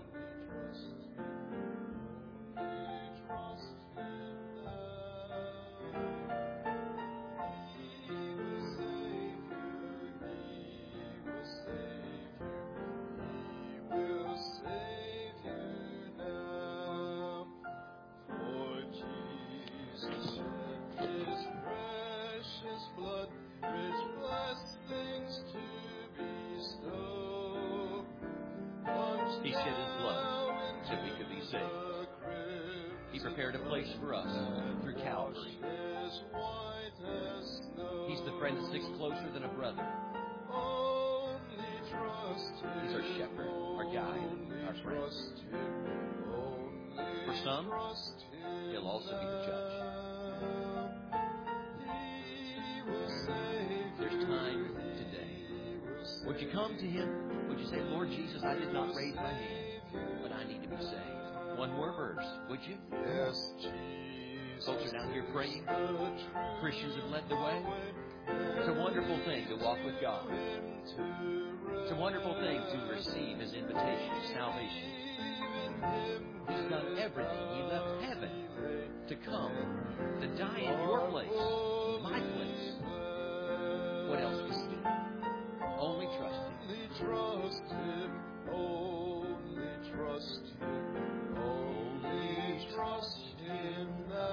He shed His blood so we could be saved. He prepared a place for us through Calvary. He's the friend that sticks closer than a brother. He's our shepherd, our guide, our friend. For some, He'll also be the judge. There's time today. Would you come to Him? Would you say, Lord Jesus, I did not raise my hand, but I need to be saved? One more verse, would you? Yes, Jesus. Folks are down here praying. Christians have led the way. It's a wonderful thing to walk with God. It's a wonderful thing to receive His invitation to salvation. He's done everything. He left heaven to come, to die in your place, my place. What else was He? Only trust Him. Trust Him, only trust Him, only trust Him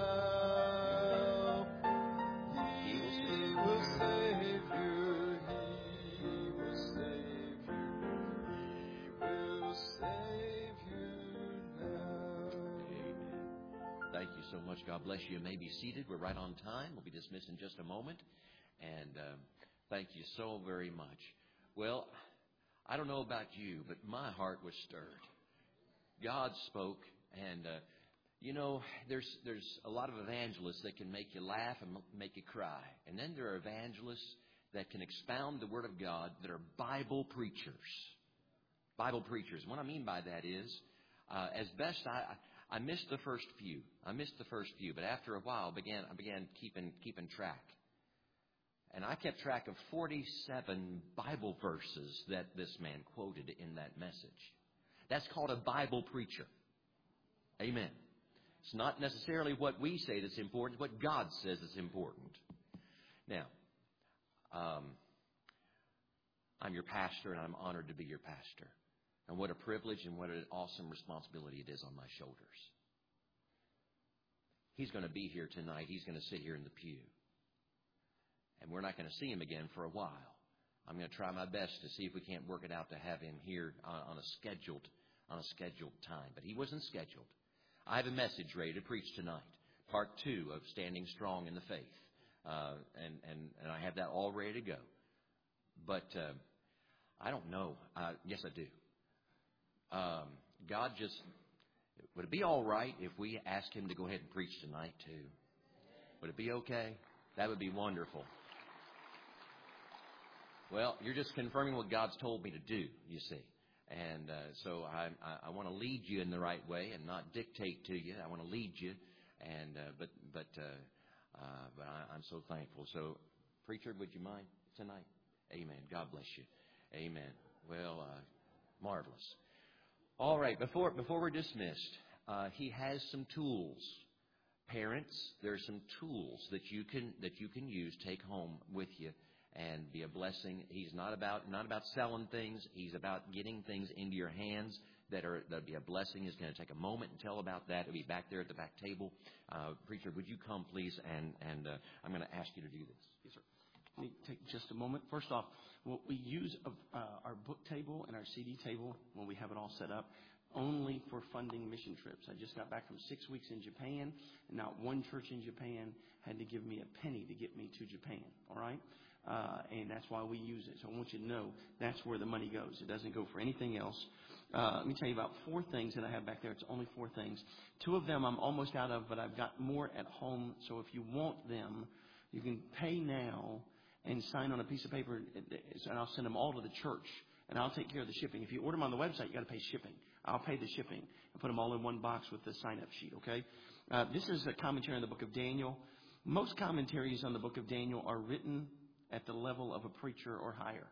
now. He will save you, He will save you, He will save you now. Amen. Thank you so much. God bless you. You may be seated. We're right on time. We'll be dismissed in just a moment. And um, thank you so very much. Well, I don't know about you, but my heart was stirred. God spoke, and, uh, you know, there's there's a lot of evangelists that can make you laugh and make you cry. And then there are evangelists that can expound the Word of God that are Bible preachers. Bible preachers. What I mean by that is, uh, as best I, I missed the first few. I missed the first few, but after a while, I began, I began keeping keeping track. And I kept track of forty-seven Bible verses that this man quoted in that message. That's called a Bible preacher. Amen. It's not necessarily what we say that's important, it's what God says is important. Now, um, I'm your pastor, and I'm honored to be your pastor. And what a privilege and what an awesome responsibility it is on my shoulders. He's going to be here tonight. He's going to sit here in the pew. And we're not going to see him again for a while. I'm going to try my best to see if we can't work it out to have him here on, on a scheduled on a scheduled time. But he wasn't scheduled. I have a message ready to preach tonight, part two of Standing Strong in the Faith. Uh, and, and, and I have that all ready to go. But uh, I don't know. Uh, yes, I do. Um, God just, would it be all right if we ask him to go ahead and preach tonight too? Would it be okay? That would be wonderful. Well, you're just confirming what God's told me to do, you see. And uh, so I, I, I want to lead you in the right way and not dictate to you. I want to lead you. And uh, but but uh, uh, but I, I'm so thankful. So, preacher, would you mind tonight? Amen. God bless you. Amen. Well, uh, marvelous. All right. Before before we're dismissed, uh, he has some tools. Parents, there are some tools that you can that you can use, take home with you, and be a blessing. He's not about not about selling things. He's about getting things into your hands that are that'll be a blessing. He's going to take a moment and tell about that. It'll be back there at the back table. Uh, preacher, would you come, please? And and uh, I'm going to ask you to do this. Yes, sir. Let me take just a moment. First off, what we use of, uh, our book table and our C D table when we have it all set up only for funding mission trips. I just got back from six weeks in Japan, and not one church in Japan had to give me a penny to get me to Japan. All right? Uh, and that's why we use it. So I want you to know that's where the money goes. It doesn't go for anything else. Uh, let me tell you about four things that I have back there. It's only four things. Two of them I'm almost out of, but I've got more at home. So if you want them, you can pay now and sign on a piece of paper, and I'll send them all to the church, and I'll take care of the shipping. If you order them on the website, you got to pay shipping. I'll pay the shipping and put them all in one box with the sign-up sheet, okay? Uh, this is a commentary on the book of Daniel. Most commentaries on the book of Daniel are written at the level of a preacher or higher.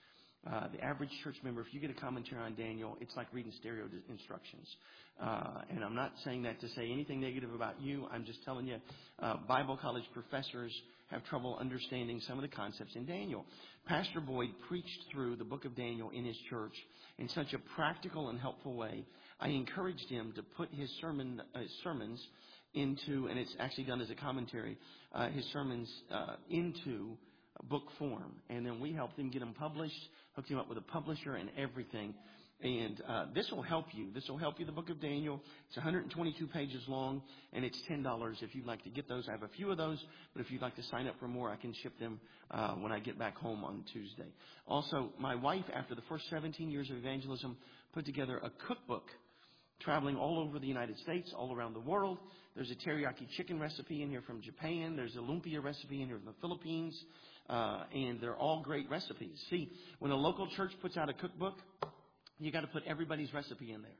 Uh, the average church member, if you get a commentary on Daniel, it's like reading stereo instructions. Uh, and I'm not saying that to say anything negative about you. I'm just telling you, uh, Bible college professors have trouble understanding some of the concepts in Daniel. Pastor Boyd preached through the book of Daniel in his church in such a practical and helpful way. I encouraged him to put his sermon, uh, sermons into, and it's actually done as a commentary, uh, his sermons uh, into book form. And then we helped him get them published, hooked him up with a publisher and everything. And uh, this will help you. This will help you, the book of Daniel. It's one hundred twenty-two pages long, and it's ten dollars if you'd like to get those. I have a few of those, but if you'd like to sign up for more, I can ship them uh, when I get back home on Tuesday. Also, my wife, after the first seventeen years of evangelism, put together a cookbook traveling all over the United States, all around the world. There's a teriyaki chicken recipe in here from Japan. There's a lumpia recipe in here from the Philippines. Uh, and they're all great recipes. See, when a local church puts out a cookbook, you got to put everybody's recipe in there.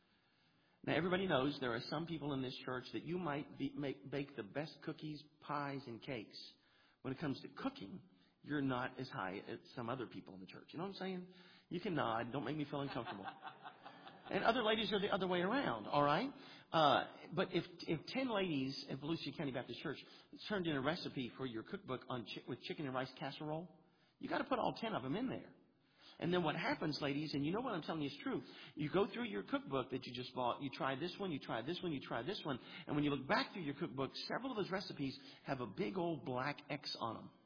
Now, everybody knows there are some people in this church that you might be, make, bake the best cookies, pies, and cakes. When it comes to cooking, you're not as high as some other people in the church. You know what I'm saying? You can nod. Don't make me feel uncomfortable. And other ladies are the other way around, all right? Uh, but if if ten ladies at Volusia County Baptist Church turned in a recipe for your cookbook on chi- with chicken and rice casserole, you got to put all ten of them in there. And then what happens, ladies, and you know what I'm telling you is true, you go through your cookbook that you just bought, you try this one, you try this one, you try this one, and when you look back through your cookbook, several of those recipes have a big old black X on them.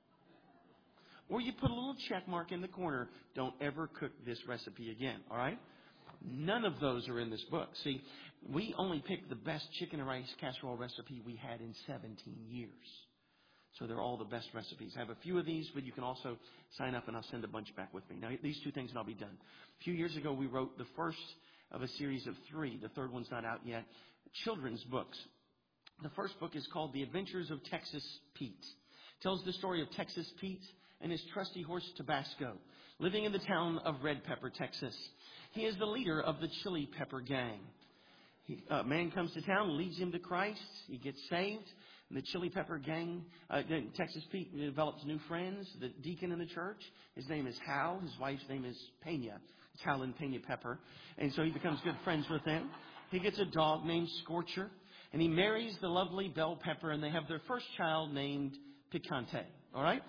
Or you put a little check mark in the corner, don't ever cook this recipe again, all right? None of those are in this book. See, we only picked the best chicken and rice casserole recipe we had in seventeen years. So they're all the best recipes. I have a few of these, but you can also sign up and I'll send a bunch back with me. Now, these two things and I'll be done. A few years ago, we wrote the first of a series of three. The third one's not out yet. Children's books. The first book is called The Adventures of Texas Pete. It tells the story of Texas Pete and his trusty horse Tabasco, living in the town of Red Pepper, Texas. He is the leader of the Chili Pepper Gang. He, a man comes to town, leads him to Christ. He gets saved. And the Chili Pepper Gang, uh, Texas Pete develops new friends. The deacon in the church, his name is Hal. His wife's name is Pena. It's Hal and Pena Pepper. And so he becomes good friends with them. He gets a dog named Scorcher. And he marries the lovely Bell Pepper. And they have their first child named Picante. All right?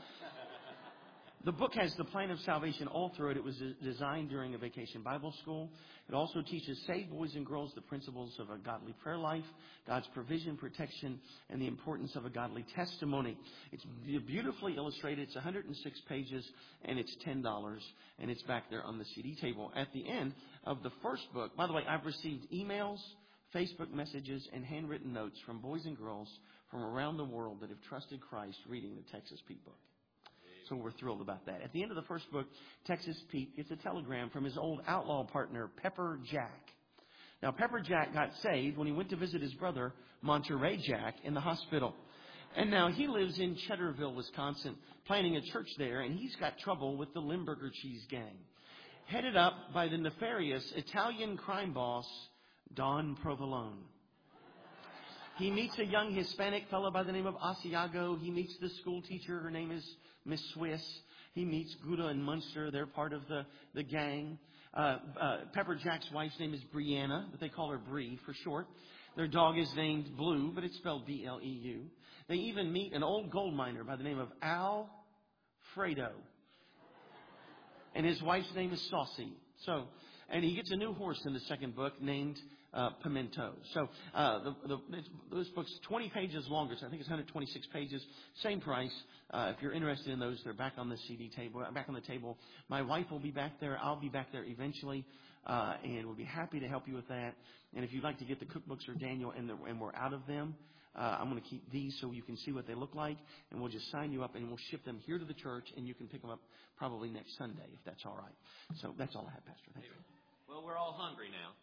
The book has the plan of salvation all through it. It was designed during a vacation Bible school. It also teaches saved boys and girls the principles of a godly prayer life, God's provision, protection, and the importance of a godly testimony. It's beautifully illustrated. It's one hundred six pages, and it's ten dollars, and it's back there on the C D table. At the end of the first book, by the way, I've received emails, Facebook messages, and handwritten notes from boys and girls from around the world that have trusted Christ reading the Texas Pete book. So we're thrilled about that. At the end of the first book, Texas Pete gets a telegram from his old outlaw partner, Pepper Jack. Now, Pepper Jack got saved when he went to visit his brother, Monterey Jack, in the hospital. And now he lives in Cheddarville, Wisconsin, planning a church there, and he's got trouble with the Limburger Cheese Gang, headed up by the nefarious Italian crime boss, Don Provolone. He meets a young Hispanic fellow by the name of Asiago. He meets the school teacher. Her name is Miss Swiss. He meets Gouda and Munster. They're part of the, the gang. Uh, uh, Pepper Jack's wife's name is Brianna, but they call her Bree for short. Their dog is named Blue, but it's spelled B L E U. They even meet an old gold miner by the name of Alfredo. And his wife's name is Saucy. So and he gets a new horse in the second book named uh, Pimento. So uh, the, the, those books, twenty pages longer, so I think it's one hundred twenty-six pages, same price. Uh, if you're interested in those, they're back on the C D table, back on the table. My wife will be back there. I'll be back there eventually, uh, and we'll be happy to help you with that. And if you'd like to get the cookbooks or Daniel and, the, and we're out of them, uh, I'm going to keep these so you can see what they look like, and we'll just sign you up, and we'll ship them here to the church, and you can pick them up probably next Sunday, if that's all right. So that's all I have, Pastor. Thank you. Well, we're all hungry now.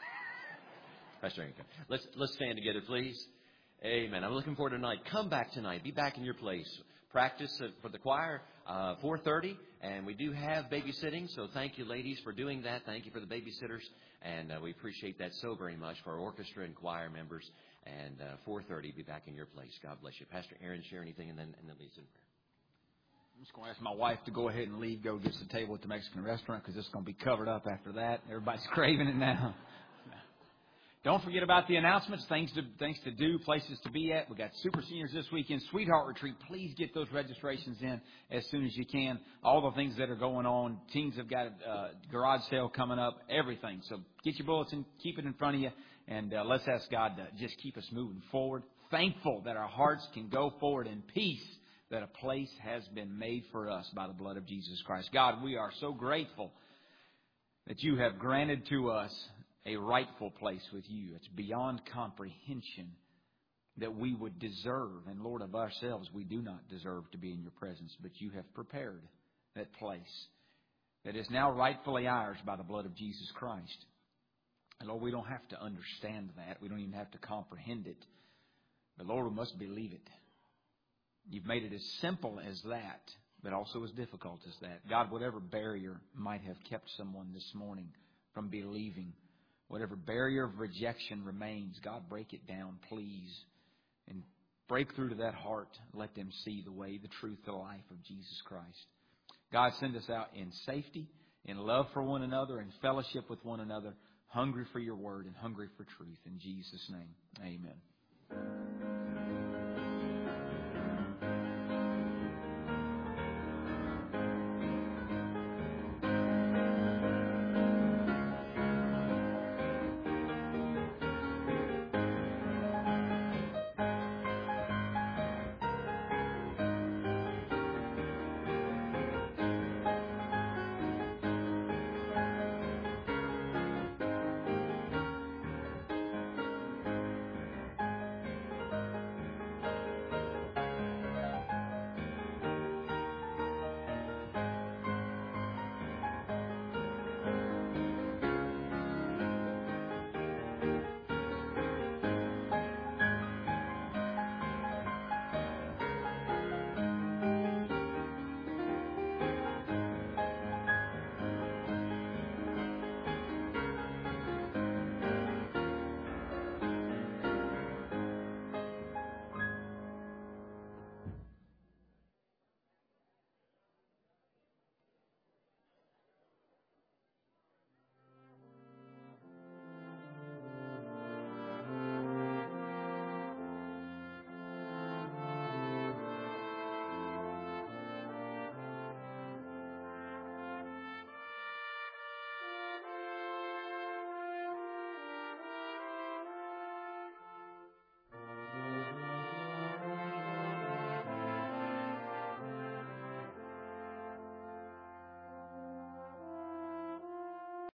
Pastor Aaron, let's let's stand together, please. Amen. I'm looking forward to tonight. Come back tonight. Be back in your place. Practice for the choir, uh, four thirty, and we do have babysitting. So thank you, ladies, for doing that. Thank you for the babysitters, and uh, we appreciate that so very much for our orchestra and choir members. And uh, four thirty, be back in your place. God bless you, Pastor Aaron. Share anything, and then and then lead us in prayer. I'm just going to ask my wife to go ahead and leave, go get us a table at the Mexican restaurant, because it's going to be covered up after that. Everybody's craving it now. Don't forget about the announcements, things to things to do, places to be at. We got Super Seniors this weekend, Sweetheart Retreat. Please get those registrations in as soon as you can. All the things that are going on. Teens have got a uh, garage sale coming up, everything. So get your bulletin, keep it in front of you, and uh, let's ask God to just keep us moving forward. Thankful that our hearts can go forward in peace, that a place has been made for us by the blood of Jesus Christ. God, we are so grateful that you have granted to us a rightful place with you. It's beyond comprehension that we would deserve. And Lord, of ourselves, we do not deserve to be in your presence, but you have prepared that place that is now rightfully ours by the blood of Jesus Christ. And Lord, we don't have to understand that. We don't even have to comprehend it. But Lord, we must believe it. You've made it as simple as that, but also as difficult as that. God, whatever barrier might have kept someone this morning from believing, whatever barrier of rejection remains, God, break it down, please. And break through to that heart. Let them see the way, the truth, the life of Jesus Christ. God, send us out in safety, in love for one another, in fellowship with one another, hungry for your word and hungry for truth. In Jesus' name, amen.